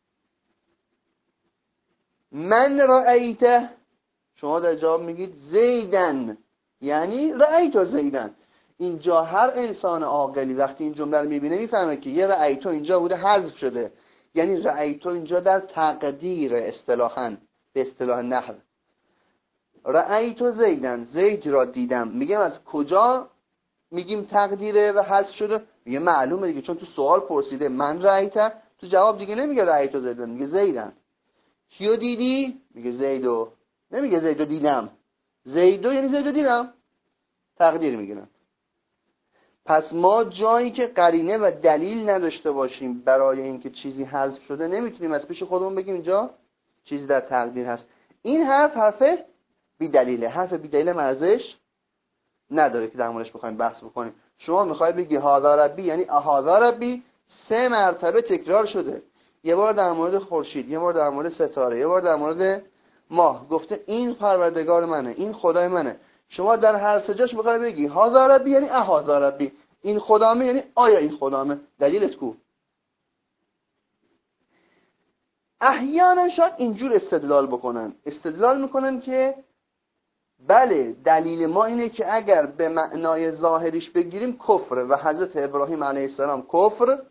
من رأیته، شما در جواب میگید زیدن، یعنی رأیت زیدن. اینجا هر انسان عاقلی وقتی این جمله رو میبینه میفهمه که یه رأیتو اینجا بوده حذف شده، یعنی رأیتو اینجا در تقدیر، اصطلاحاً به اصطلاح نحو رأیت زیدن، زید را دیدم. میگم از کجا میگیم تقدیره و حذف شده؟ میگه معلومه دیگه، چون تو سوال پرسیده من رأیت، تو جواب دیگه نمیگه رأیت زیدن، میگه زیدن. کیو دیدی؟ میگه زیدو. نمیگه زیدو دیدم. زیدو یعنی زیدو دیدم، تقدیر میگیرم. پس ما جایی که قرینه و دلیل نداشته باشیم برای اینکه چیزی حذف شده، نمیتونیم از پیش خودمون بگیم اینجا چیزی در تقدیر هست. این حرف حرف بی دلیله. حرف بی دلیل ارزش نداره که در موردش بخوایم بحث بکنیم. شما میخوای بگی هاذا ربی یعنی اهاذا ربی، سه مرتبه تکرار شده. یه بار در مورد خورشید، یه بار در مورد ستاره، یه بار در مورد ماه. گفته این پروردگار منه، این خدای منه. شما در هر سه جاش میخوای بگی هاذا ربی یعنی اهاذا ربی، این خدامه یعنی آیا این خدامه. دلیلت کو؟ احیانا شاید اینجور استدلال بکنن. استدلال میکنن که بله دلیل ما اینه که اگر به معنای ظاهریش بگیریم کفره و حضرت ابراهیم علیه السلام کفر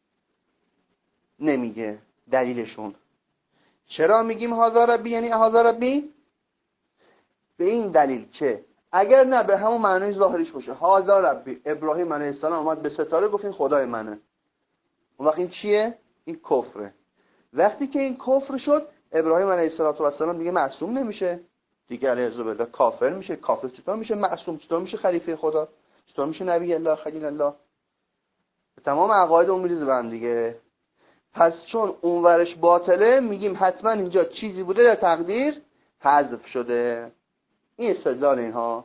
نمیگه. دلیلشون چرا میگیم هاذا ربی یعنی اهاذا ربی؟ به این دلیل که اگر نه به همون معنای ظاهریش باشه، هاذا ربی، ابراهیم علیه السلام اومد به ستاره گفت این خدای منه، اون وقت این چیه؟ این کفره. وقتی که این کفر شد، ابراهیم علیه السلام دیگه معصوم نمیشه، دیگه علیه بالله کافر میشه. کافر چطور میشه معصوم؟ چطور میشه خلیفه خدا؟ چطور میشه نبی الله خلیل الله؟ تمام عقاید اون میریزه به هم دیگه. پس چون اونورش باطله، میگیم حتما اینجا چیزی بوده در تقدیر حذف شده. این استدلال اینها.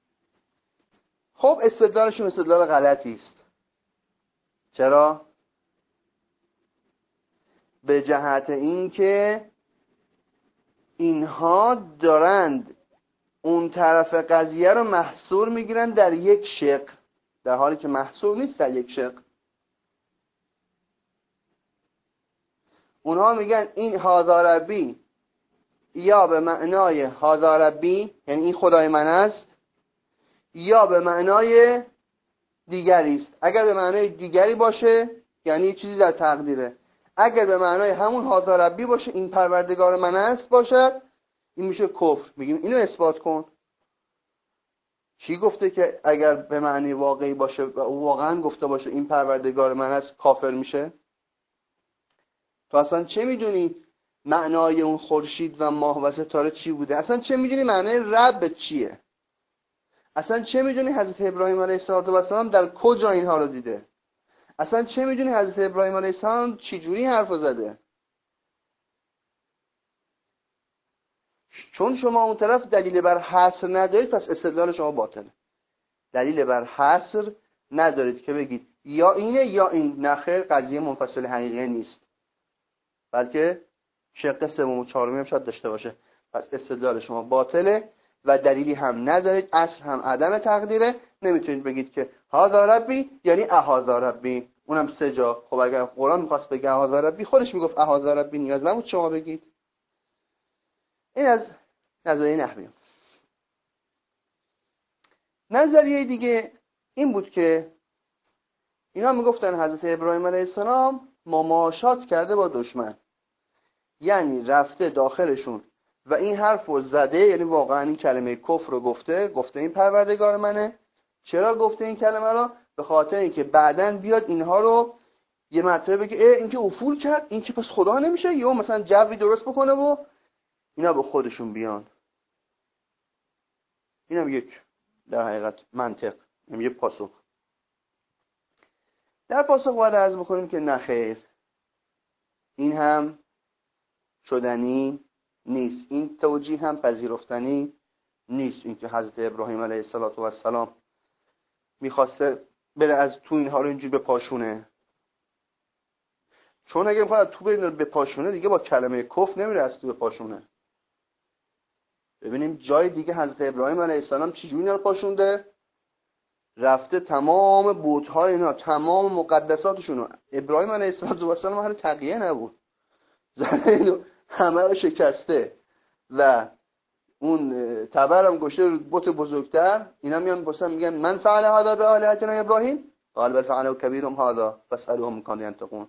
خب استدلالشون استدلال غلطی است. چرا؟ به جهت این که اینها دارند اون طرف قضیه رو محصور میگیرن در یک شق، در حالی که محصور نیست در یک شق. اونها میگن این هاذا ربی یا به معنای هاذا ربی یعنی این خدای من است، یا به معنای دیگری است. اگر به معنای دیگری باشه یعنی چیزی در تقدیره. اگر به معنای همون هاذا ربی باشه، این پروردگار من است باشد، این میشه کفر. میگیم اینو اثبات کن. کی گفته که اگر به معنی واقعی باشه و او واقعا گفته باشه این پروردگار من است کافر میشه؟ تو اصلا چه میدونی معنای اون خورشید و ماه و ستاره چی بوده؟ اصلا چه میدونی معنای رب چیه؟ اصلا چه میدونی حضرت ابراهیم علیه السلام در کجا اینها رو دیده؟ اصلا چه میدونی حضرت ابراهیم علیه السلام چی جوری حرف زده؟ چون شما اون طرف دلیل بر حصر ندارید، پس استدلال شما باطله. دلیل بر حصر ندارید که بگید یا اینه یا این. نخیر، قضیه منفصل حقیقی نیست، بلکه شق سوم و چهارمی هم شاید داشته باشه. پس استدلال شما باطله و دلیلی هم ندارید، اصل هم عدم تقدیره. نمیتونید بگید که هاذا ربی یعنی اهاذا ربی. اونم سه جا. خب اگر قرآن میخواست بگه احاذ ربی، خودش میگفت احاذ ربی، نیاز نبود شما بگید. این از نظریه نحوی. نظریه دیگه این بود که اینا میگفتن حضرت ابراهیم علیه السلام مماشات کرده با دشمن، یعنی رفته داخلشون و این حرف رو زده، یعنی واقعا این کلمه کفر رو گفته، گفته این پروردگار منه. چرا گفته این کلمه رو؟ به خاطر اینکه بعدن بیاد اینها رو یه مرتبه بگه اه این که افول کرد، این که پس خدا نمیشه، یا مثلا جوی درست بکنه و اینا به خودشون بیان. اینم یک در حقیقت منطق، اینم یک پاسخ. در پاسخ باید عرض بکنیم که نخیر، این هم شدنی نیست، این توجیه هم پذیرفتنی نیست. اینکه حضرت ابراهیم علیه السلام میخواسته بره از تو اینها رو اینجوری بپاشونه، چون اگه میخواد تو بره بپاشونه دیگه با کلمه کفر نمیره از تو بپاشونه. ببینیم جای دیگه حضرت ابراهیم علیه السلام چجوری اینا رو پاشونده. رفته تمام بت‌های اینا، تمام مقدساتشون رو، ابراهیم علیه السلام اهل تقیه نبود، زده اینو همه رو شکسته و اون تبرم گشته رو بت بزرگتر. اینا میان واسه میگن من فعل هذا به آلهتنا ابراهیم قال بل فعله کبیرهم هذا فاسالوهم ان كانوا ينطقون.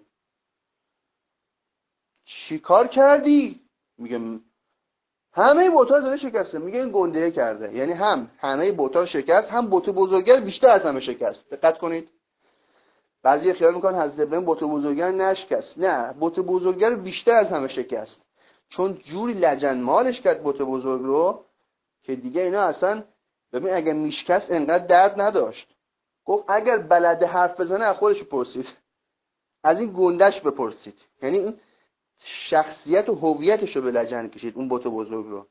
چی کار کردی؟ میگه همه بت‌ها رو شکسته. میگه این گنده کرده، یعنی هم همه بت‌ها رو شکست، هم بت بزرگتر بیشتر از همه شکست. دقت کنید، بعضی خیال میکنن حضرت ابراهیم بت بزرگتر نشکست، نه، بت بزرگتر بیشتر از همه شکست، چون جوری لجنمالش کرد بت بزرگ رو که دیگه اینا اصلا، ببین اگه میشکست انقدر درد نداشت. گفت اگر بلد حرف بزنه از خودش پرسید، از این گندش بپرسید. یعنی این شخصیت و هویتش رو به لجن کشید اون بت بزرگ رو.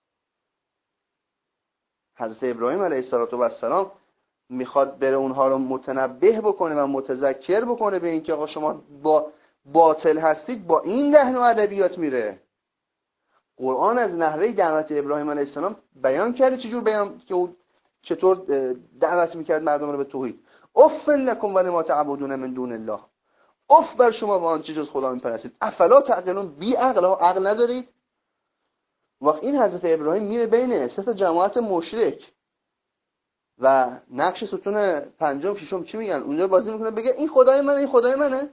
حضرت ابراهیم علیه السلام میخواد بره اونها رو متنبه بکنه و متذکر بکنه به اینکه آقا شما با باطل هستید، با این لحن و ادبیات میره. قرآن از نحوه دعوت ابراهیم علیه السلام بیان کرده، چجور بیان که او چطور دعوت میکرد مردم رو به توحید. اف لکم ولما تعبدون من دون الله، اف بر شما و آنچه جز خدا میپرستید، افلا تعقلون، بی عقل ها، عقل ندارید. وقت این حضرت ابراهیم میره بین سه تا جماعت مشرک و نقش ستون پنجم ششم چی میگن اونجا بازی میکنه، بگه این خدای منه، این خدای منه.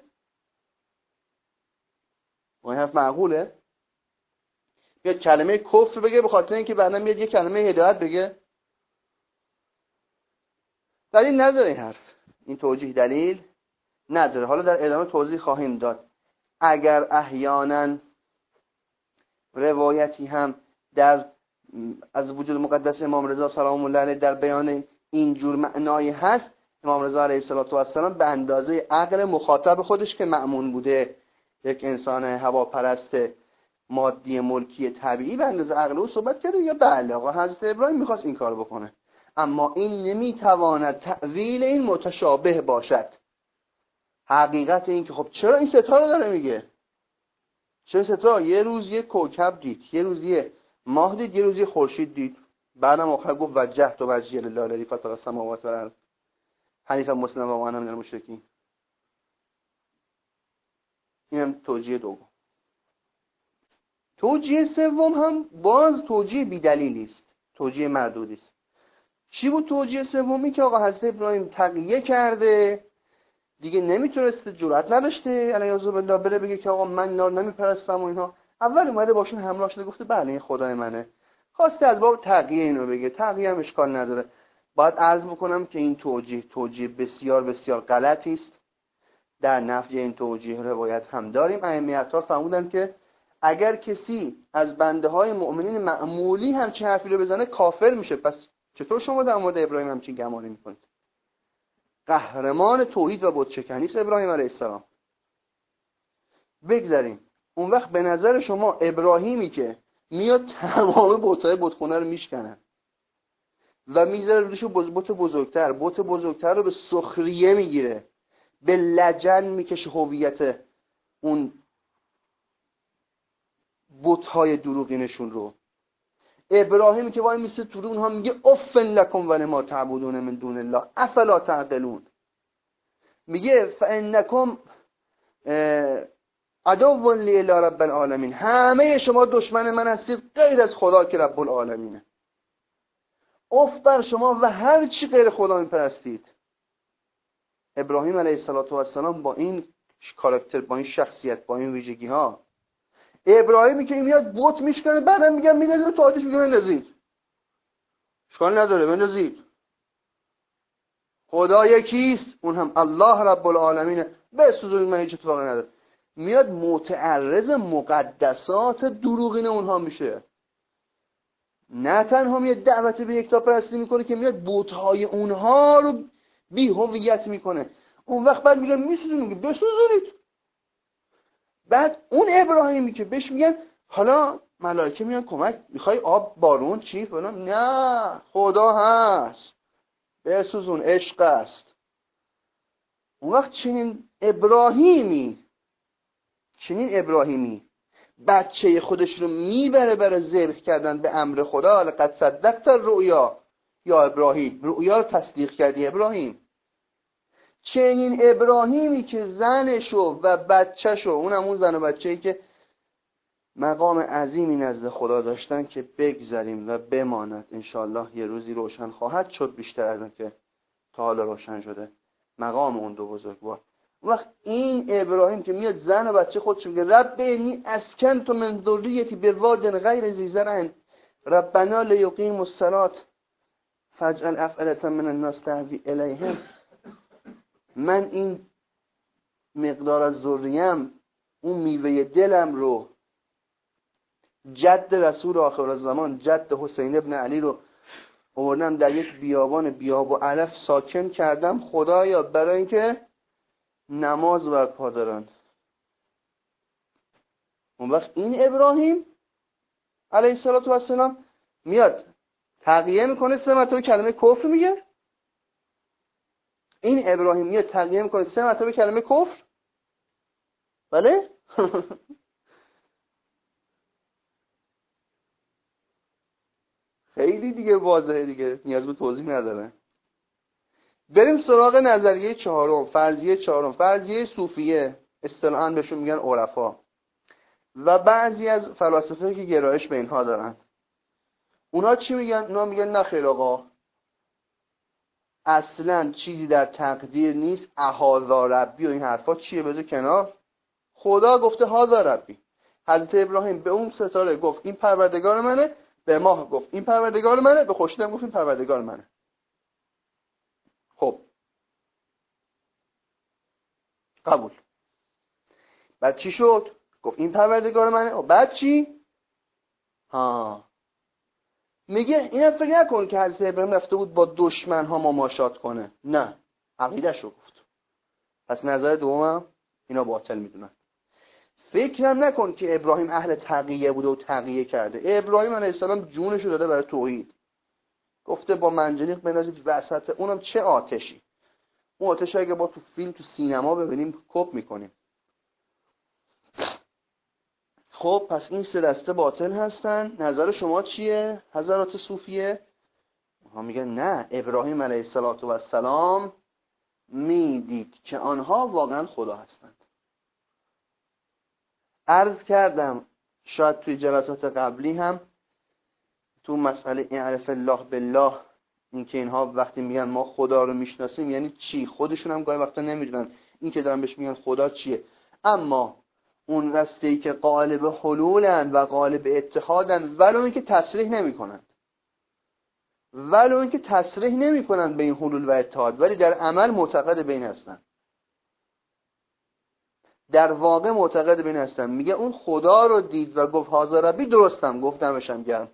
این حرف معقوله؟ بیاد کلمه کفر بگه به خاطر اینکه بعدا میاد یه کلمه هدایت بگه؟ دلیل نداره این حرف، این توجیه دلیل نداره. حالا در ادامه توضیح خواهیم داد. اگر احیانا روایتی هم در از وجود مقدس امام رضا سلام الله علیه در بیان این جور معنایی هست، امام رضا علیه السلام به اندازه عقل مخاطب خودش که مأمون بوده، یک انسان هواپرست مادی ملکی طبیعی، به اندازه عقل او صحبت کرده یا بله آقا حضرت ابراهیم میخواست این کار بکنه. اما این نمیتواند تأویل این متشابه باشد. حقیقت این که خب چرا این ستا رو داره میگه؟ چرا ستا؟ یه روز یه کوکب دید، یه روز یه ماه دید، یه روز یه خورشید دید، بعدم آخر گفت وجهت وجهی لله الذی فطر السماوات والارض حنیفا مسلما و انا من المشرکین. اینم توجیه دوم. توجیه سوم هم باز توجیه بی‌دلیلی است، توجیه مردودی است. چی بود توجیه سومی؟ که آقا حضرت ابراهیم تقیه کرده، دیگه نمیتونسته، جرئت نداشته علیاذ بالله بره بگه که آقا من نار نمیپرستم و اینها. اول اومده باشون همراه شده گفته بله این خدای منه، خواسته از باب تقیه اینو بگه. تقیه هم اشکال نداره. باید عرض بکنم که این توجیه توجیه بسیار بسیار غلطی است. در نفی این توجیه روایت هم داریم. ائمه اطهار فرمودند که اگر کسی از بنده های مؤمنین معمولی همچین حرفی رو بزنه کافر میشه. پس چطور شما در مورد ابراهیم همچین گمانی میکنید؟ قهرمان توحید و بت‌شکنی است ابراهیم علیه السلام. بگذاریم اون وقت به نظر شما ابراهیمی که میاد تمام بت‌های بتخونه رو میشکنه و میذاره روشو بت بزرگتر، بت بزرگتر رو به سخریه میگیره، به لجن میکشه هویت اون بت‌های دروغینشون رو. ابراهیمی که وای میسته تو اونها میگه اف لکم ولما تعبدون من دون الله افلا تعقلون. میگه فانکم عدو لی الی رب العالمین، همه شما دشمن من هستید غیر از خدا که رب العالمینه. اف بر شما و هر چی غیر خدا میپرستید. ابراهیم علیه السلام با این کاراکتر، با این شخصیت، با این ویژگی ها، ابراهیمی که این میاد بت میشکنه بعدم میگم میندازید تو آتش، میگه بندازید، اشکال نداره بندازید، خدا یکیست، اون هم الله رب العالمینه، بسوزونید، من هیچ اتفاقی نداره. میاد متعرض مقدسات دروغین اونها میشه. نه تنها میاد دعوت به یکتاپرستی میکنه که میاد بت‌های اونها رو بی هویت میکنه. اون وقت بعد میگن میسوزونید، میگه بسوزونید. بعد اون ابراهیمی که بهش میگن حالا ملائکه میان کمک، میخوای آب بارون چی فلان، نه خدا هست، بسوزون، عشق است. اون وقت چنین ابراهیمی چنین ابراهیمی بچه خودش رو میبره برای ذبح کردن به امر خدا. لقد صدقت الرؤیا یا ابراهیم، رؤیا رو تصدیق کردی ابراهیم. چنین ابراهیمی که زنشو و بچهشو، اونم اون زن و بچه‌ای که مقام عظیمی نزد خدا داشتن که بگذاریم و بماند، انشالله یه روزی روشن خواهد شد، بیشتر از اون که تا حالا روشن شده، مقام اون دو بزرگوار. وقت این ابراهیم که میاد زن و بچه خودش میگه رب انی اسکنت من ذریتی بواد غیر ذی زرع ربنا لیقیموا الصلاة فاجعل افئدة من الناس تهوی الیهم، من این مقدار از ذریم، اون میوه دلم رو، جد رسول آخر الزمان، جد حسین ابن علی رو آوردم در یک بیابان بیاب و علف ساکن کردم خدایا برای اینکه نماز برپا دارن. اون وقت این ابراهیم علیه السلام میاد تقیه میکنه، سه مرتبه کلمه کفر میگه. این ابراهیم میاد تقیه میکنه سه مرتبه کلمه کفر. بله خیلی دیگه واضحه دیگه، نیاز به توضیح نداره. بریم سراغ نظریه چهارم، فرضیه چهارم، فرضیه صوفیه، اصطلاحاً بهشون میگن عرفا، و بعضی از فلاسفه که گرایش به اینها دارن. اونا چی میگن؟ اونا میگن نه خیر آقا، اصلا چیزی در تقدیر نیست، اهاذا ربی و این حرفا چیه، بذار کنار. خدا گفته هاذا ربی. حضرت ابراهیم به اون ستاره گفت این پروردگار منه، به ماه گفت این پروردگار منه، به خورشید هم گفت این پروردگار منه. خب قبول. بعد چی شد؟ گفت این پروردگار منه. و بعد چی؟ ها میگه اینا فکر نکن که حضرت ابراهیم رفته بود با دشمن ها مماشات کنه، نه، عقیده‌شو گفت. پس نظر دومم اینا باطل میدونن. فکرم نکن که ابراهیم اهل تقیه بوده و تقیه کرده. ابراهیم علیه السلام جونشو داده برای توحید. گفته با منجنیق بندازید وسط، اونم چه آتشی. اون آتش اگه با تو فیلم تو سینما ببینیم کپ میکنیم. خب پس این سه دسته باطل هستن. نظر شما چیه حضرات صوفیه؟ ها میگن نه، ابراهیم علیه السلام میدید که آنها واقعا خدا هستند. عرض کردم شاید توی جلسات قبلی هم تو مسئله اعرف الله بالله، این که اینها وقتی میگن ما خدا رو میشناسیم یعنی چی، خودشون هم گاهی وقتا نمیدونن این که دارن بهش میگن خدا چیه. اما اون دسته‌ای که قالب حلولن و قالب اتحادن، ولو اینکه تصریح نمیکنن، ولو اینکه تصریح نمیکنن به این حلول و اتحاد، ولی در عمل معتقد به این هستن، در واقع معتقد به این هستن. میگه اون خدا رو دید و گفت هاذا ربی، درستم گفتمشم گرم،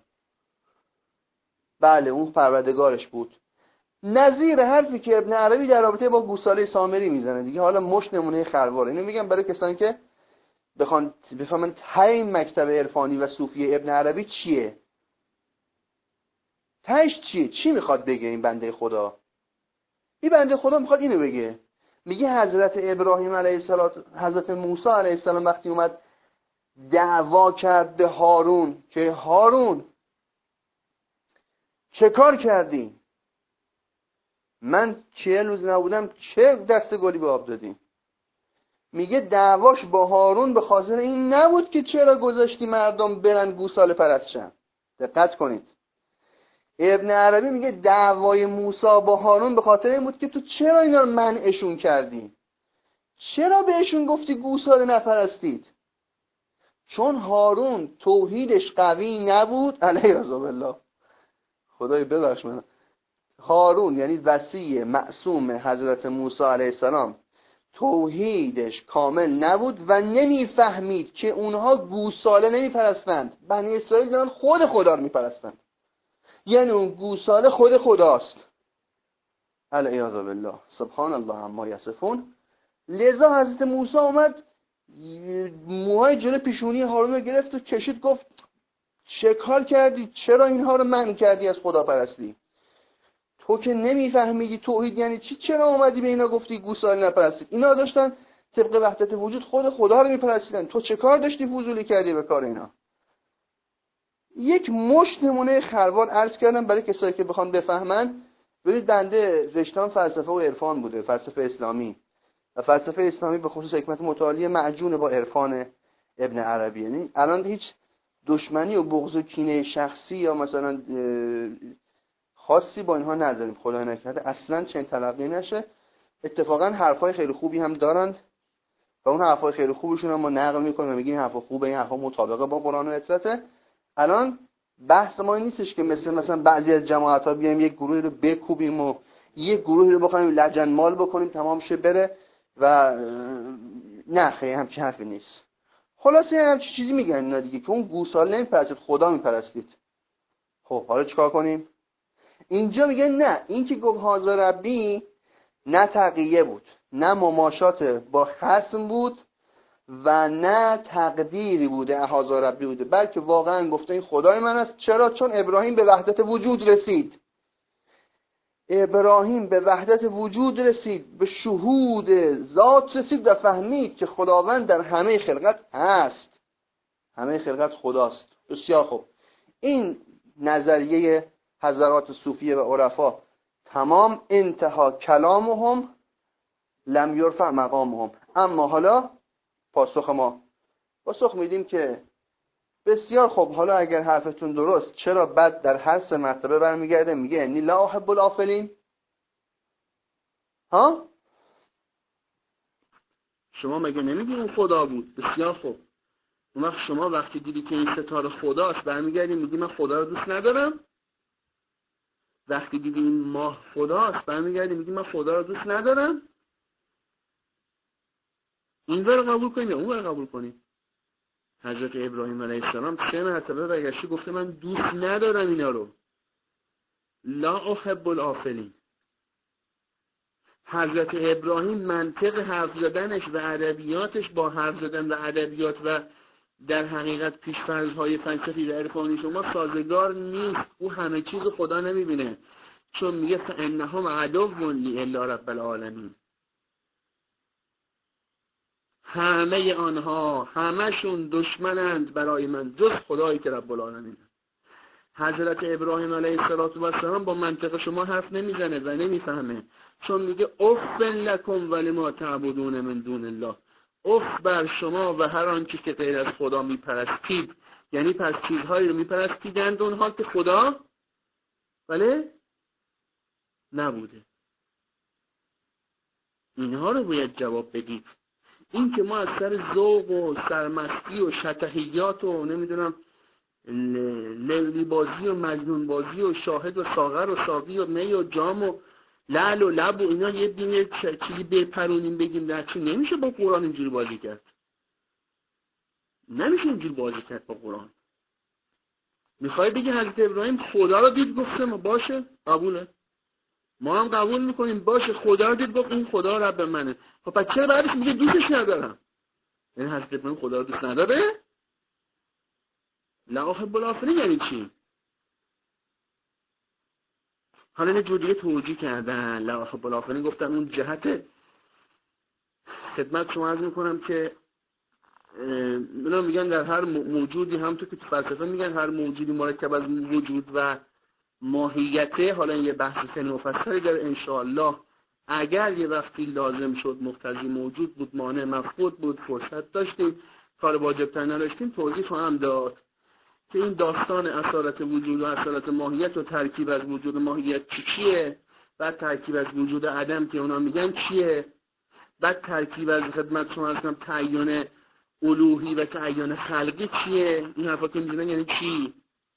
بله اون پروردگارش بود. نظیر حرفی که ابن عربی در رابطه با گوساله سامری میزنه دیگه. حالا مش نمونه خرواره. اینو میگم برای کسانی که بخوان بفهمن ته مکتب عرفانی و صوفی ابن عربی چیه، تهش چیه، چی میخواد بگه این بنده خدا. این بنده خدا میخواد اینو بگه. میگه حضرت ابراهیم علیه السلام، حضرت موسی علیه السلام وقتی اومد دعوا کرد به هارون که هارون چه کار کردی؟ من چه روز نبودم چه دست گلی به آب دادیم. میگه دعواش با هارون به خاطر این نبود که چرا گذاشتی مردم برن گوساله پرستشن. دقت کنید، ابن عربی میگه دعوای موسی با هارون به خاطر این بود که تو چرا اینا رو منعشون کردی، چرا بهشون گفتی گوساله نپرستید. چون هارون توحیدش قوی نبود علیه بالله. خدای ببخش من. هارون یعنی وصی معصوم حضرت موسی علیه السلام توحیدش کامل نبود و نمیفهمید که اونها گوساله نمیپرستند، بنی اسرائیل دارن خود خدا رو میپرستند، یعنی اون گوساله خود خداست. علیه بالله سبحان الله عما یصفون. لذا حضرت موسی اومد موهای جلو پیشونی هارون رو گرفت و کشید، گفت چه کار کردی؟ چرا اینها رو منع کردی از خدا پرستی؟ تو که نمیفهمیدی توحید یعنی چی، چرا اومدی به اینا گفتی گوساله نپرستید؟ اینا داشتن طبق وحدت وجود خود خدا رو میپرستیدن، تو چه کار داشتی فضولی کردی به کار اینا؟ یک مشت نمونه خروار عرض کردم برای کسایی که بخوان بفهمن. ببینید بنده رشته‌ام فلسفه و عرفان بوده، فلسفه اسلامی، و فلسفه اسلامی به خصوص حکمت متعالی معجون با عرفان ابن عربی. یعنی الان هیچ دشمنی و بغض و کینه شخصی یا مثلا خاصی با اینها نداریم، خدای نکرده اصلا چنین تلقی نشه. اتفاقا حرفای خیلی خوبی هم دارند و اون حرفای خیلی خوبشون هم ما نقل میکنیم و میگیم این حرفا خوبه، این حرفا مطابقه با قرآن و اطاعته. الان بحث ما این نیستش که مثل مثلا بعضی از جماعت ها بیایم یک گروهی رو بکوبیم و یک گروهی رو بخوایم لجن مال بکنیم تمام شه بره و نه، خیلی همچین حرفی نیست. خلاصه همچین چیزی میگن اینا دیگه که اون گوساله نمیپرستید خدا میپرستید. خب حالا چیکار کنیم؟ اینجا میگه نه، این که گفت هازا ربی نه تقیه بود، نه مماشات با خصم بود و نه تقدیری بوده هازا ربی بوده، بلکه واقعا گفته این خدای من است. چرا؟ چون ابراهیم به وحدت وجود رسید. ابراهیم به وحدت وجود رسید، به شهود ذات رسید و فهمید که خداوند در همه خلقت هست، همه خلقت خداست. بسیار خوب، این نظریه حضرات صوفیه و عرفا تمام انتها کلامهم لم یرفع مقامهم. اما حالا پاسخ ما، پاسخ میدیم که بسیار خوب، حالا اگر حرفتون درست، چرا بعد در هر سه مرتبه برمیگرده میگه انی لا احب الافلین؟ ها؟ شما مگه نمیگی اون خدا بود؟ بسیار خوب، اون وقت شما وقتی دیدی که این ستاره خداست برمیگردی میگی من خدا رو دوست ندارم؟ وقتی دیدی این ماه خداست برمیگردی میگی من خدا رو دوست ندارم؟ این ور قبول کنی یا اون ور قبول کنی؟ حضرت ابراهیم علیه السلام سه مرتبه برگشته گفته من دوست ندارم اینا رو، لا احب الافلین. حضرت ابراهیم منطق حرف زدنش و ادبیاتش با حرف زدن و ادبیات و در حقیقت پیش‌فرض‌های فلسفی و عرفانی شما سازگار نیست. او همه چیز خدا نمیبینه، چون میگه فانهم عدو لی الا رب العالمین. همه آنها همشون دشمنند برای من جز خدایی که رب العالمین. حضرت ابراهیم علیه السلام با منطق شما حرف نمیزنه و نمیفهمه، چون میگه اف لکم ولما تعبدون من دون الله. اف بر شما و هر آنچه که غیر از خدا میپرستید. یعنی پس چیزهایی رو میپرستیدند اونها که خدا بله نبوده. اینها رو باید جواب بدید. این که ما از سر ذوق و سرمستی و شطحیات و نمیدونم لیلی بازی و مجنون بازی و شاهد و ساغر و ساقی و می و جام و لعل و لب و اینا یه دینه چیزی بپرونیم بگیم در چی، نمیشه با قرآن اینجوری بازی کرد. نمیشه اینجوری بازی کرد با قرآن. میخوای بگی حضرت ابراهیم خدا رو دید گفته ما باشه قبوله، ما هم قبول میکنیم باشه، خدا رو دید گفت این خدا رب منه. خب پس چرا بعدش میگه دوستش ندارم؟ یعنی حضرت ابراهیم خدا رو دوست نداره؟ لا احب الافلین یعنی چی؟ حالا یه جور دیگه توجیه کردن. لا احب الافلین گفتن اون جهت خدمت شما عرض میکنم که اونا میگن در هر موجودی، همونطور که تو فلسفه میگن هر موجودی مرکب از وجود و ماهیته، حالا یه بحث خیلی مفصلی داره انشاءالله، اگر یه وقتی لازم شد مقتضی موجود بود، مانع مفقود بود، فرصت داشتیم، کار واجب تر نداشتیم، توضیح خواهم داد که این داستان اصالت وجود و اصالت ماهیت و ترکیب از وجود و ماهیت چی چیه، بعد ترکیب از وجود عدم که اونا میگن چیه، بعد ترکیب از خدمت شما هستم تعین الوهی و تعین خلقی چیه، این حرفا که میگن یعنی چی،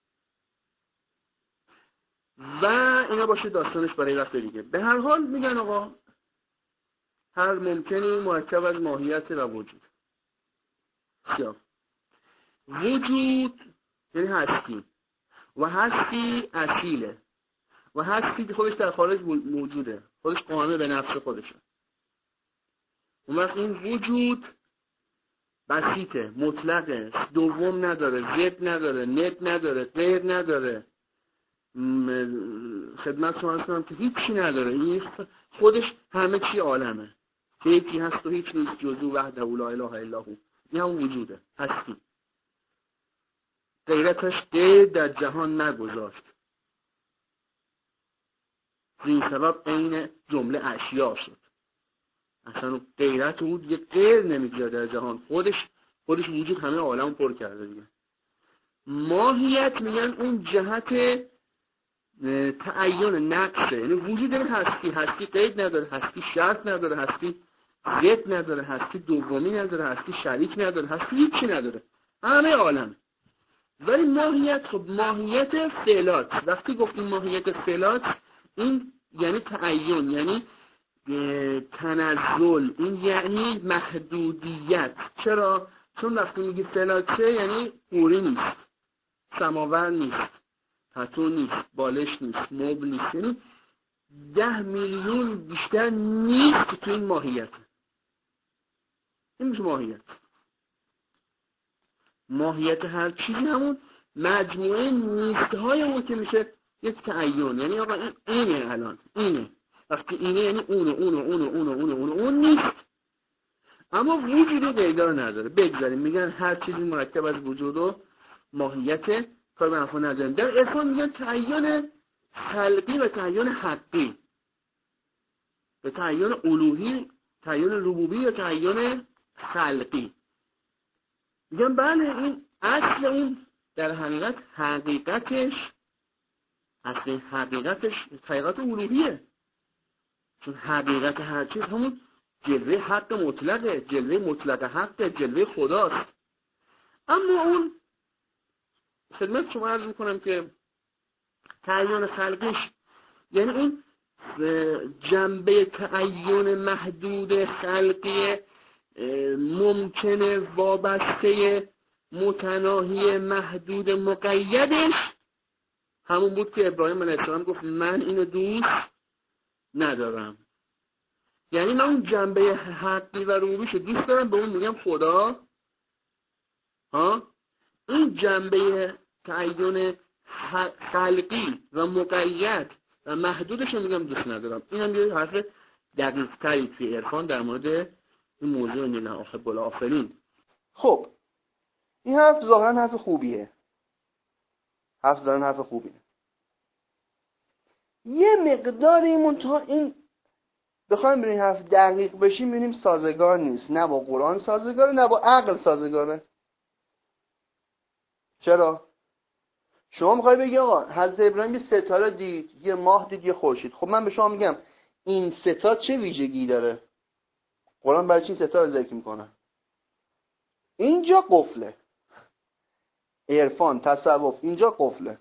و اینا باشه داستانش برای وقت دیگه. به هر حال میگن آقا هر ممکنی مرکب از ماهیت و وجود. سیاه وجود یعنی هستی و هستی اصیله و هستی که خودش در خارج موجوده، خودش قائم به نفس خودشه. اون وقت این وجود بسیطه، مطلقه، دوم نداره، ضد نداره، ند نداره، غیر نداره، خدمت شما هستم که هیچی نداره، این خودش همه چی عالمه، یکی هست و هیچ نیست جزو وحده لا اله الا هو. این هم وجوده، هستی. غیرتش غیر در جهان نگذاشت، این سبب عین جمله اشیا شد. اصلا غیرت او دیگه غیر نمیگذاره در جهان، خودش خودش وجود همه عالم پر کرده دیگه. ماهیت میگن اون جهت تعین نقصه، یعنی وجود این هستی، هستی قید نداره، هستی شرط نداره، هستی ضد نداره، هستی دومی نداره، هستی شریک نداره، هستی هیچی نداره، همه عالم. ولی ماهیت، خب ماهیت فعلات، وقتی گفتیم ماهیت فعلات این یعنی تعین، یعنی تنزل، این یعنی محدودیت. چرا؟ چون وقتی میگی فعلاته یعنی قوری نیست، سماور نیست، پتو نیست، بالش نیست، مبل نیست، یعنی ده میلیون بیشتر نیست تو این ماهیت. این میشه ماهیت. ماهیت هر چیزی همون مجموعه نیستهای اون که میشه یک تعین، یعنی آقا این اینه، الان اینه، وقتی اینه یعنی اونو اونو اونو اونو اونو اونو اون نیست. اما وجود قیدار نداره. بگذاریم میگن هر چیزی مرکب از وجود و ماهیت، کار به نفع نداریم. در عرفان میگن تعین خلقی و تعین حقی، به تعین الوهی، تعین ربوبی و تعین خلقی. میگن بله این اصل اون در حقیقت حقیقتش، اصل حقیقتش حقیقت الوهیه، چون حقیقت هر چیز همون جلوه حق مطلقه، جلوه مطلق حق، جلوه خداست. اما اون خدمت شما عرض میکنم که تعین خلقش یعنی اون جنبه تعین محدود خلقی ممکنه وابسته متناهی محدود مقیدش همون بود که ابراهیم علیه السلام گفت من اینو دوست ندارم. یعنی من اون جنبه حقی و ربوبیشو دوست دارم، به اون میگم خدا. ها این جنبه تعین خلقی و مقید و محدودش رو میگم دوست ندارم. این هم یه حرف دقیق تری توی عرفان در مورد این موضوع نه احب الافلین. خب این حرف ظاهرا حرف خوبیه، حرف ظاهرا حرف خوبیه. یه مقداری منتها این بخوایم بریم حرف دقیق بشیم میبینیم سازگار نیست، نه با قرآن سازگاره نه با عقل سازگاره. چرا؟ شما میخوای بگی آقا حضرت ابراهیم یه ستاره دید، یه ماه دید، یه خورشید. خب من به شما میگم این ستاره چه ویژگی داره؟ قرآن برای چی ستاره ذکر میکنه؟ اینجا قفله. عرفان، تصوف، اینجا قفله.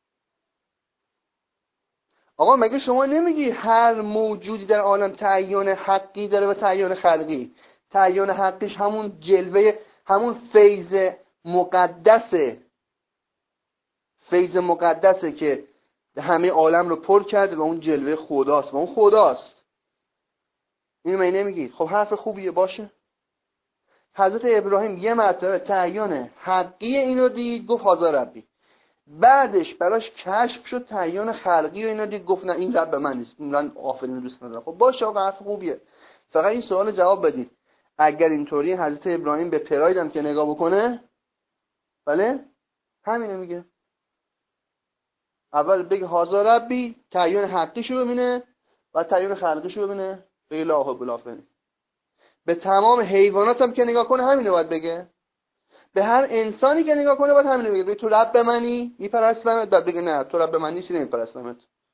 آقا مگه شما نمیگی هر موجودی در عالم تعین حقی داره و تعین خلقی؟ تعین حقیش همون جلوه، همون فیض مقدسه، فیض مقدسه که همه عالم رو پر کرده و اون جلوه خداست و اون خداست. اینو مگه نمیگی؟ خب حرف خوبیه، باشه. حضرت ابراهیم یه مرتبه تعین حقی اینو دید، گفت هذا ربی. بعدش براش کشف شد تعین خلقی و اینو دید، گفت نه این رب من نیست، من آفرین دوست ندارم. خب باشه آقا حرف خوبیه، فقط این سوال جواب بدید. اگر اینطوری حضرت ابراهیم به پرایدم که نگاه بکنه، بله همینو میگه. اول بگه هازا ربی، تعیین حقیشو ببینه، بعد تعیین خلقیشو ببینه، بگه لا احب الافلین. به تمام حیوانات هم که نگاه کنه همینو باید بگه. به هر انسانی که نگاه کنه باید همینو بگه. بگه تو رب منی میپرستمت، بعد بگه نه تو رب من نیستی نمیپرستمت.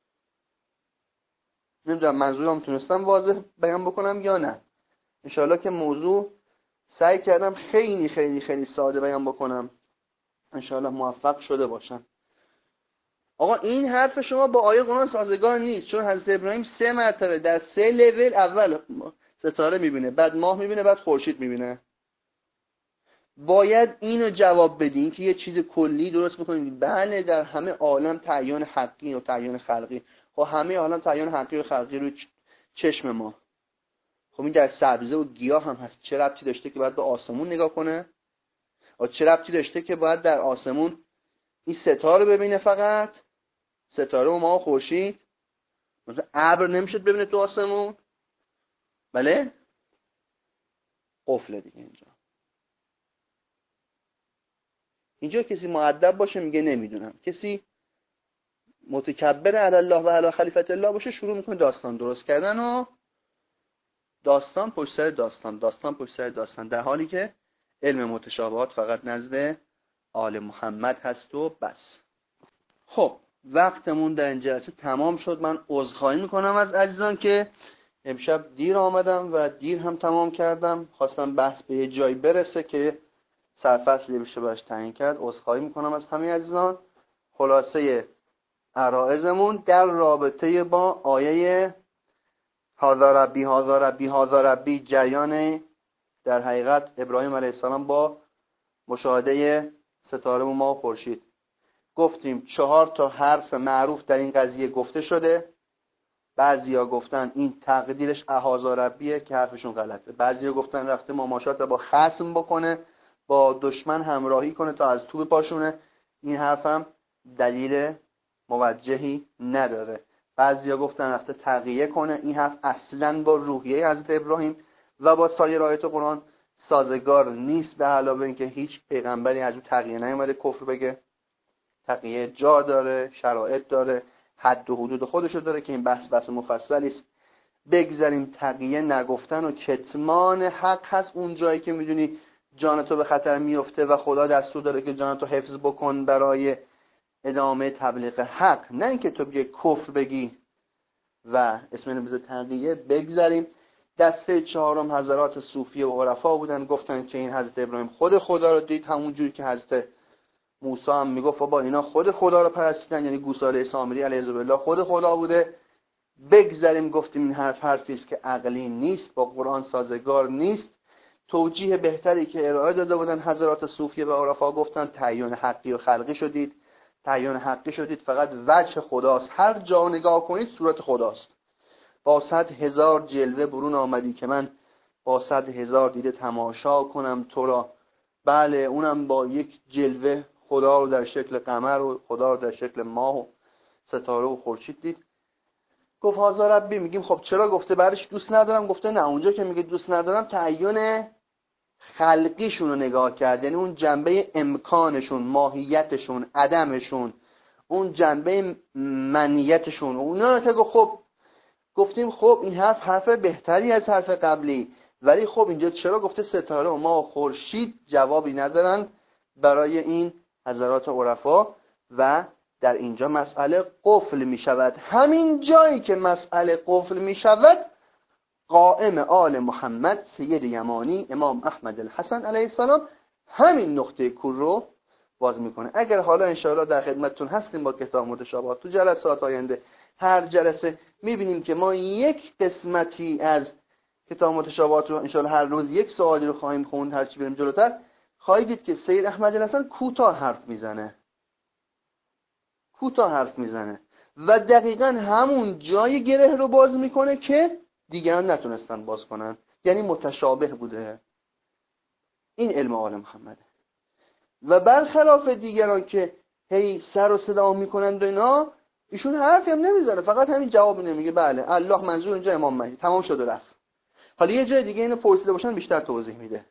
نمیدونم منظورم تونستم واضح بیان بکنم یا نه. انشالله که موضوع سعی کردم خیلی خیلی خیلی ساده بیان بکنم، انشالله موفق شده باشم. آقا این حرف شما با آیه قرآن سازگار نیست، چون حضرت ابراهیم سه مرتبه در سه لول اول ستاره میبینه، بعد ماه میبینه، بعد خورشید میبینه. باید اینو جواب بدین که یه چیز کلی درست بکنید. بله در همه عالم تعیین حقی و تعیین خلقی. خب همه عالم تعیین حقی و خلقی رو چشم ما. خب این در سبزه و گیاه هم هست. چه ربطی داشته که باید به آسمون نگاه کنه؟ و چه ربطی داشته که باید در آسمون این ستاره ببینه؟ فقط ستاره و ماه و خورشید. مثلا ابر نمیشد ببینه تو آسمون؟ بله؟ قفله دیگه. اینجا اینجا کسی مؤدب باشه میگه نمیدونم. کسی متکبر علی الله و علی خلیفت الله باشه شروع میکنه داستان درست کردن و داستان پشت سر داستان، داستان پشت سر داستان، در حالی که علم متشابهات فقط نزد آل محمد هست و بس. خب وقتمون در این جلسه تمام شد. من عذرخواهی میکنم از عزیزان که امشب دیر آمدم و دیر هم تمام کردم. خواستم بحث به یه جایی برسه که سرفصلی بشه باش تعیین کرد. عذرخواهی میکنم از همه عزیزان. خلاصه عرائزمون در رابطه با آیه هازا ربی هازا ربی هازا ربی، جریان در حقیقت ابراهیم علیه السلام با مشاهده ستاره و ماه و خورشید. گفتیم چهار تا حرف معروف در این قضیه گفته شده. بعضیا گفتن این تقدیرش اهازا ربیه که حرفشون غلطه. بعضیا گفتن رفته مماشات با خصم بکنه، با دشمن همراهی کنه تا از تو بپاشونه. این حرف هم دلیل موجهی نداره. بعضیا گفتن رفته تقیه کنه. این حرف اصلا با روحیه حضرت ابراهیم و با سایر آیات قرآن سازگار نیست، به علاوه اینکه هیچ پیغمبری از اون تقیه نیومده کفر بگه. تقیه جا داره، شرایط داره، حد و حدود خودشو داره که این بحث بحث مفصلی است. بگذاریم تقیه نگفتن و کتمان حق هست. اون جایی که میدونی جان تو به خطر میفته و خدا دستور داره که جان تو حفظ بکن برای ادامه تبلیغ حق، نه اینکه تو بگی کفر بگی و اسم اینو بذار تقیه. بگذاریم. دسته چهارم حضرات صوفیه و عرفا بودن، گفتن که این حضرت ابراهیم خود خدا رو دید، همون جوری که حضرت موسی هم میگفت با اینا خود خدا رو پرستیدن، یعنی گوساله سامری علیه الله خود خدا بوده. بگذاریم. گفتیم این حرف حرفی است که عقلی نیست، با قرآن سازگار نیست. توجیه بهتری که ارائه داده بودن حضرات صوفیه و عرفا، گفتن تعیین حقی و خلقی شدید. تعیین حقی شدید فقط وجه خداست، هر جا نگاه کنید صورت خداست. با صد هزار جلوه برون آمدی که من با صد هزار دیده تماشا کنم تو را. بله اونم با یک جلوه خدا رو در شکل قمر و خدا رو در شکل ماه و ستاره و خورشید دید. گفت هازا ربی. میگیم خب چرا گفته بعدش دوست ندارم؟ گفته نه، اونجا که میگه دوست ندارم تعیین خلقیشون رو نگاه کرد، یعنی اون جنبه امکانشون، ماهیتشون، عدمشون، اون جنبه منیتشون. اونا که گفت خب گفتیم خب این حرف حرف بهتری از حرف قبلی، ولی خب اینجا چرا گفته ستاره و ماه و خورشید؟ جوابی ندارن برای این حضرات عرفا و در اینجا مسئله قفل می شود. همین جایی که مسئله قفل می شود قائم آل محمد سید یمانی امام احمد الحسن علیه السلام همین نقطه کور رو باز میکنه. اگر حالا انشاءالله در خدمتتون هستیم با کتاب متشابهات، تو جلسات آینده هر جلسه میبینیم که ما یک قسمتی از کتاب متشابهات رو انشاءالله هر روز یک سوالی رو خواهیم خوند. هر چی بریم جلوتر خواهید دید که سید احمد الحسن کوتاه حرف میزنه، کوتاه حرف میزنه و دقیقاً همون جای گره رو باز میکنه که دیگران نتونستن باز کنن، یعنی متشابه بوده. این علم آل محمده. و برخلاف دیگران که هی سر و صدا میکنند و اینا، ایشون حرفی هم نمیزنه، فقط همین جواب نمیگه بله الله منظور اینجا امام مهدی، تمام شد و رفت. حالا یه جای دیگه اینو پرسیده باشن بیشتر توضیح میده.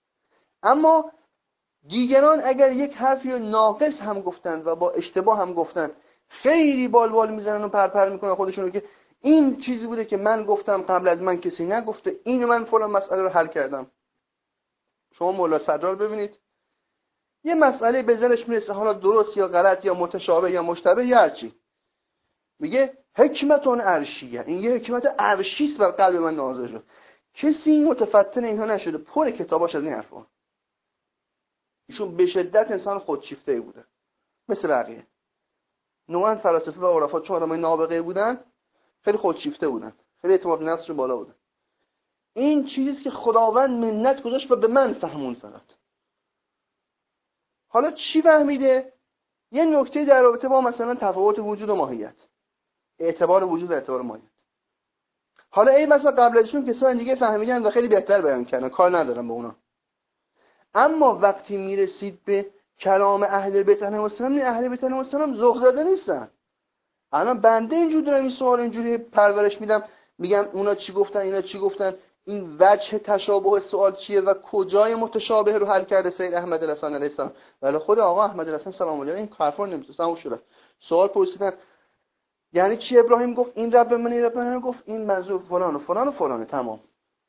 اما دیگران اگر یک حرفی رو ناقص هم گفتند و با اشتباه هم گفتند خیلی بال بال میزنن و پرپر میکنن خودشونو که این چیزی بوده که من گفتم، قبل از من کسی نگفته، اینو من فلان مسئله رو حل کردم. شما مولا صدرا رو ببینید، یه مسئله به ذهنش میرسه، حالا درست یا غلط یا متشابه یا مشتبه یا هر چی، میگه حکمتون عرشیه، این یه حکمت عرشی است بر قلب من نازل شد. کسی متفتن اینها نشده، پر کتاباش از این حرفا. ایشون به شدت انسان خودشیفته بوده مثل بقیه. نوعا فلاسفه و عرفا چون آدمای نابغه بودن، خیلی خودشیفته بودن، خیلی اعتماد به نفسشون بالا بودن. این چیزی که خداوند منت گذاشت و به من فهمون فقط. حالا چی فهمیده؟ یه نکته در رابطه با مثلا تفاوت وجود و ماهیت، اعتبار وجود و اعتبار ماهیت. حالا ای مثلا قبل ازشون کسای دیگه فهمیدن و خیلی بهتر بیان کردن، کار ندارم به اونا. اما وقتی میرسید به کلام اهل بیت علیهم السلام، این اهل بیت علیهم السلام ذوق زده نیستن. الان بنده اینجوری دارم این سوال اینجوری پرورش میدم، میگم اونا چی گفتن اینا چی گفتن، این وجه تشابه سوال چیه و کجای متشابه رو حل کرده سید احمد الحسن علیه السلام. ولی خود آقا احمد الحسن سلام الله علیه این حرفا نمی‌زنه. شده سوال پرسیدن یعنی چی ابراهیم گفت این رب من این رب من گفت این موضوع فلان و فلان و فلانه، تمام.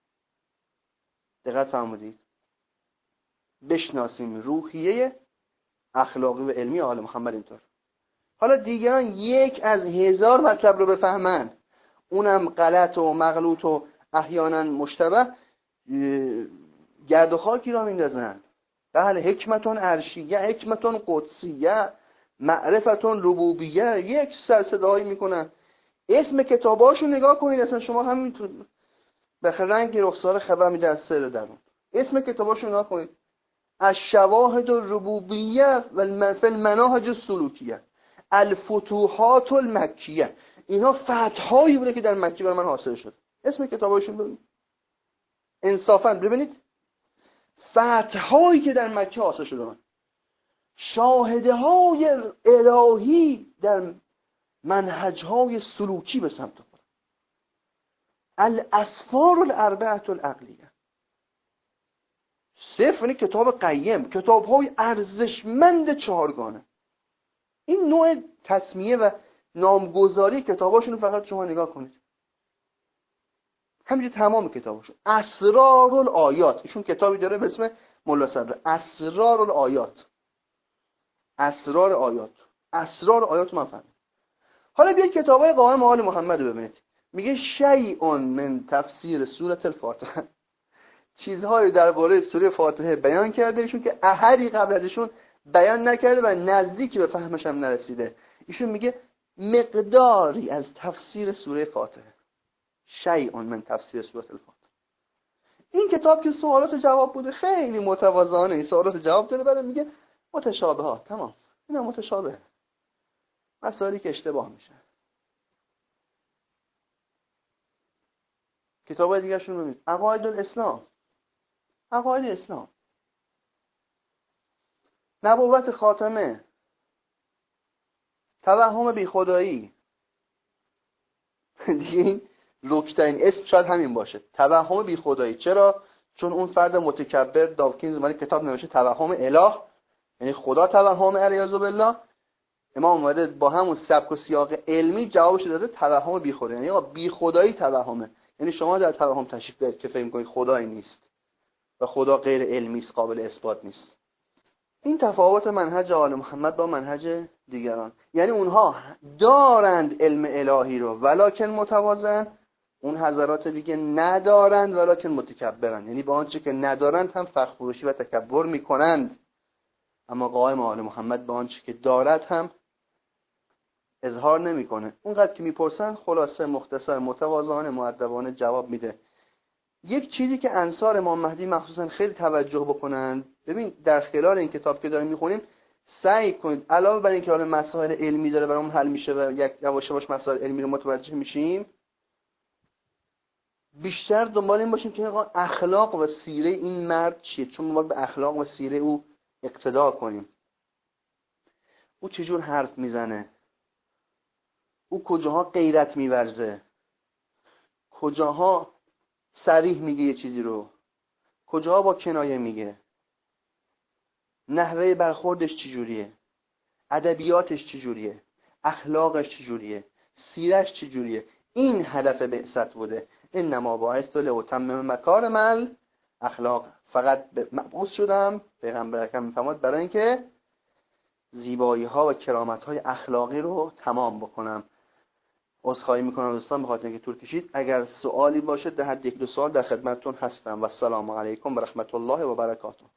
دقت فرمودید؟ بشناسیم روحیه اخلاقی و علمی آل محمد اینطور. حالا دیگران یک از هزار مطلب رو بفهمن، اونم غلط و مغلوط و احیانا مشتبه، گرد و خاکی را میندازن. بله حکمتون عرشیه، حکمتون قدسیه، معرفتون ربوبیه، یک سر صدایی میکنن. اسم کتاباشو نگاه کنید، اصلا شما همینطور به رنگ رخسار خبر میده از سر درون. اسم کتاباشو نگاه کنید، الشواهد الربوبیه و المناهج السلوکیه، الفتوحات المکیه. اینها فتحایی بوده که در مکه بر من حاصل شد. اسم کتاباشون ببینید انصافا، ببینید فتحایی که در مکه حاصل شده من، شاهده های الهی در منهجهای سلوکی به سمت خود، الاسفار الاربعه العقلیه. صرف این کتاب قیم، کتاب های ارزشمند چهارگانه. این نوع تسمیه و نامگذاری کتاباشون فقط شما نگاه کنید، همینجور تمام کتاباشون. اسرار الآیات، ایشون کتابی داره به اسم ملا صدر، اسرار الآیات، اسرار آیات، اسرار آیات من فهمید. حالا بیاید کتابای قائم آل محمد رو ببینید، میگه شیء من تفسیر سوره الفاتحه، چیزهایی درباره سوره فاتحه بیان کرده ایشون که احدی قبل ازشون بیان نکرده و نزدیکی به فهمش هم نرسیده. ایشون میگه مقداری از تفسیر سوره فاتحه، شیء من تفسیر سوره الفاتحه. این کتاب که سوالات و جواب بوده، خیلی متواضعانه این سوالات و جواب داده، بعد میگه متشابهات، تمام اینا متشابه، مسائلی که اشتباه میشه. کتابای دیگه شون ببینید، عقاید الاسلام، عقاید اسلام، نبوت خاتمه، توهم بی خدایی. دیگه این رکترین اسم شاید همین باشه، توهم بی خدایی. چرا؟ چون اون فرد متکبر داوکینز اومده کتاب نوشته توهم اله، یعنی خدا توهم علیاذ بالله. امام اومده با همون سبک و سیاق علمی جوابش داده توهم بی خدایی، یعنی آقا بی خدایی توهمه، یعنی شما در توهم تشریف دارید که فکر می‌کنید خدایی نیست و خدا غیر علمی است، قابل اثبات نیست. این تفاوت منهج آل محمد با منهج دیگران، یعنی اونها دارند علم الهی رو ولکن متواضعن، اون حضرات دیگه ندارند ولکن متکبرن، یعنی با آنچه که ندارند هم فخر فروشی و تکبر میکنند. اما قائم آل محمد با آنچه که دارد هم اظهار نمیکنه. اونقدر که میپرسن خلاصه مختصر متواضعانه مؤدبانه جواب میده. یک چیزی که انصار امام مهدی مخصوصا خیلی توجه بکنن، ببین در خلال این کتاب که داریم میخونیم سعی کنید علاوه بر اینکه حالا مسائل علمی داره برامون حل میشه و یک یواش یواش مسائل علمی رو متوجه میشیم، بیشتر دنبال این باشیم که اخلاق و سیره این مرد چیه، چون ما باید به اخلاق و سیره او اقتدا کنیم. او چجور حرف میزنه، او کجاها غیرت میورزه، کجاها صریح میگه یه چیزی رو، کجاها با کنایه میگه، نحوه برخوردش چجوریه، ادبیاتش چجوریه، اخلاقش چجوریه، سیرش چجوریه. این هدف بعثت بوده. انما بعثت لاتمم مکارم الاخلاق. فقط مبعوث شدم، پیغمبر اکرم میفرماد، برای اینکه زیبایی ها و کرامت های اخلاقی رو تمام بکنم. عذرخواهی میکنم دوستان به خاطر اینکه طول کشید. اگر سوالی باشه در حد یک دو سوال در خدمتتون هستم. و السلام علیکم و رحمت الله و برکاته.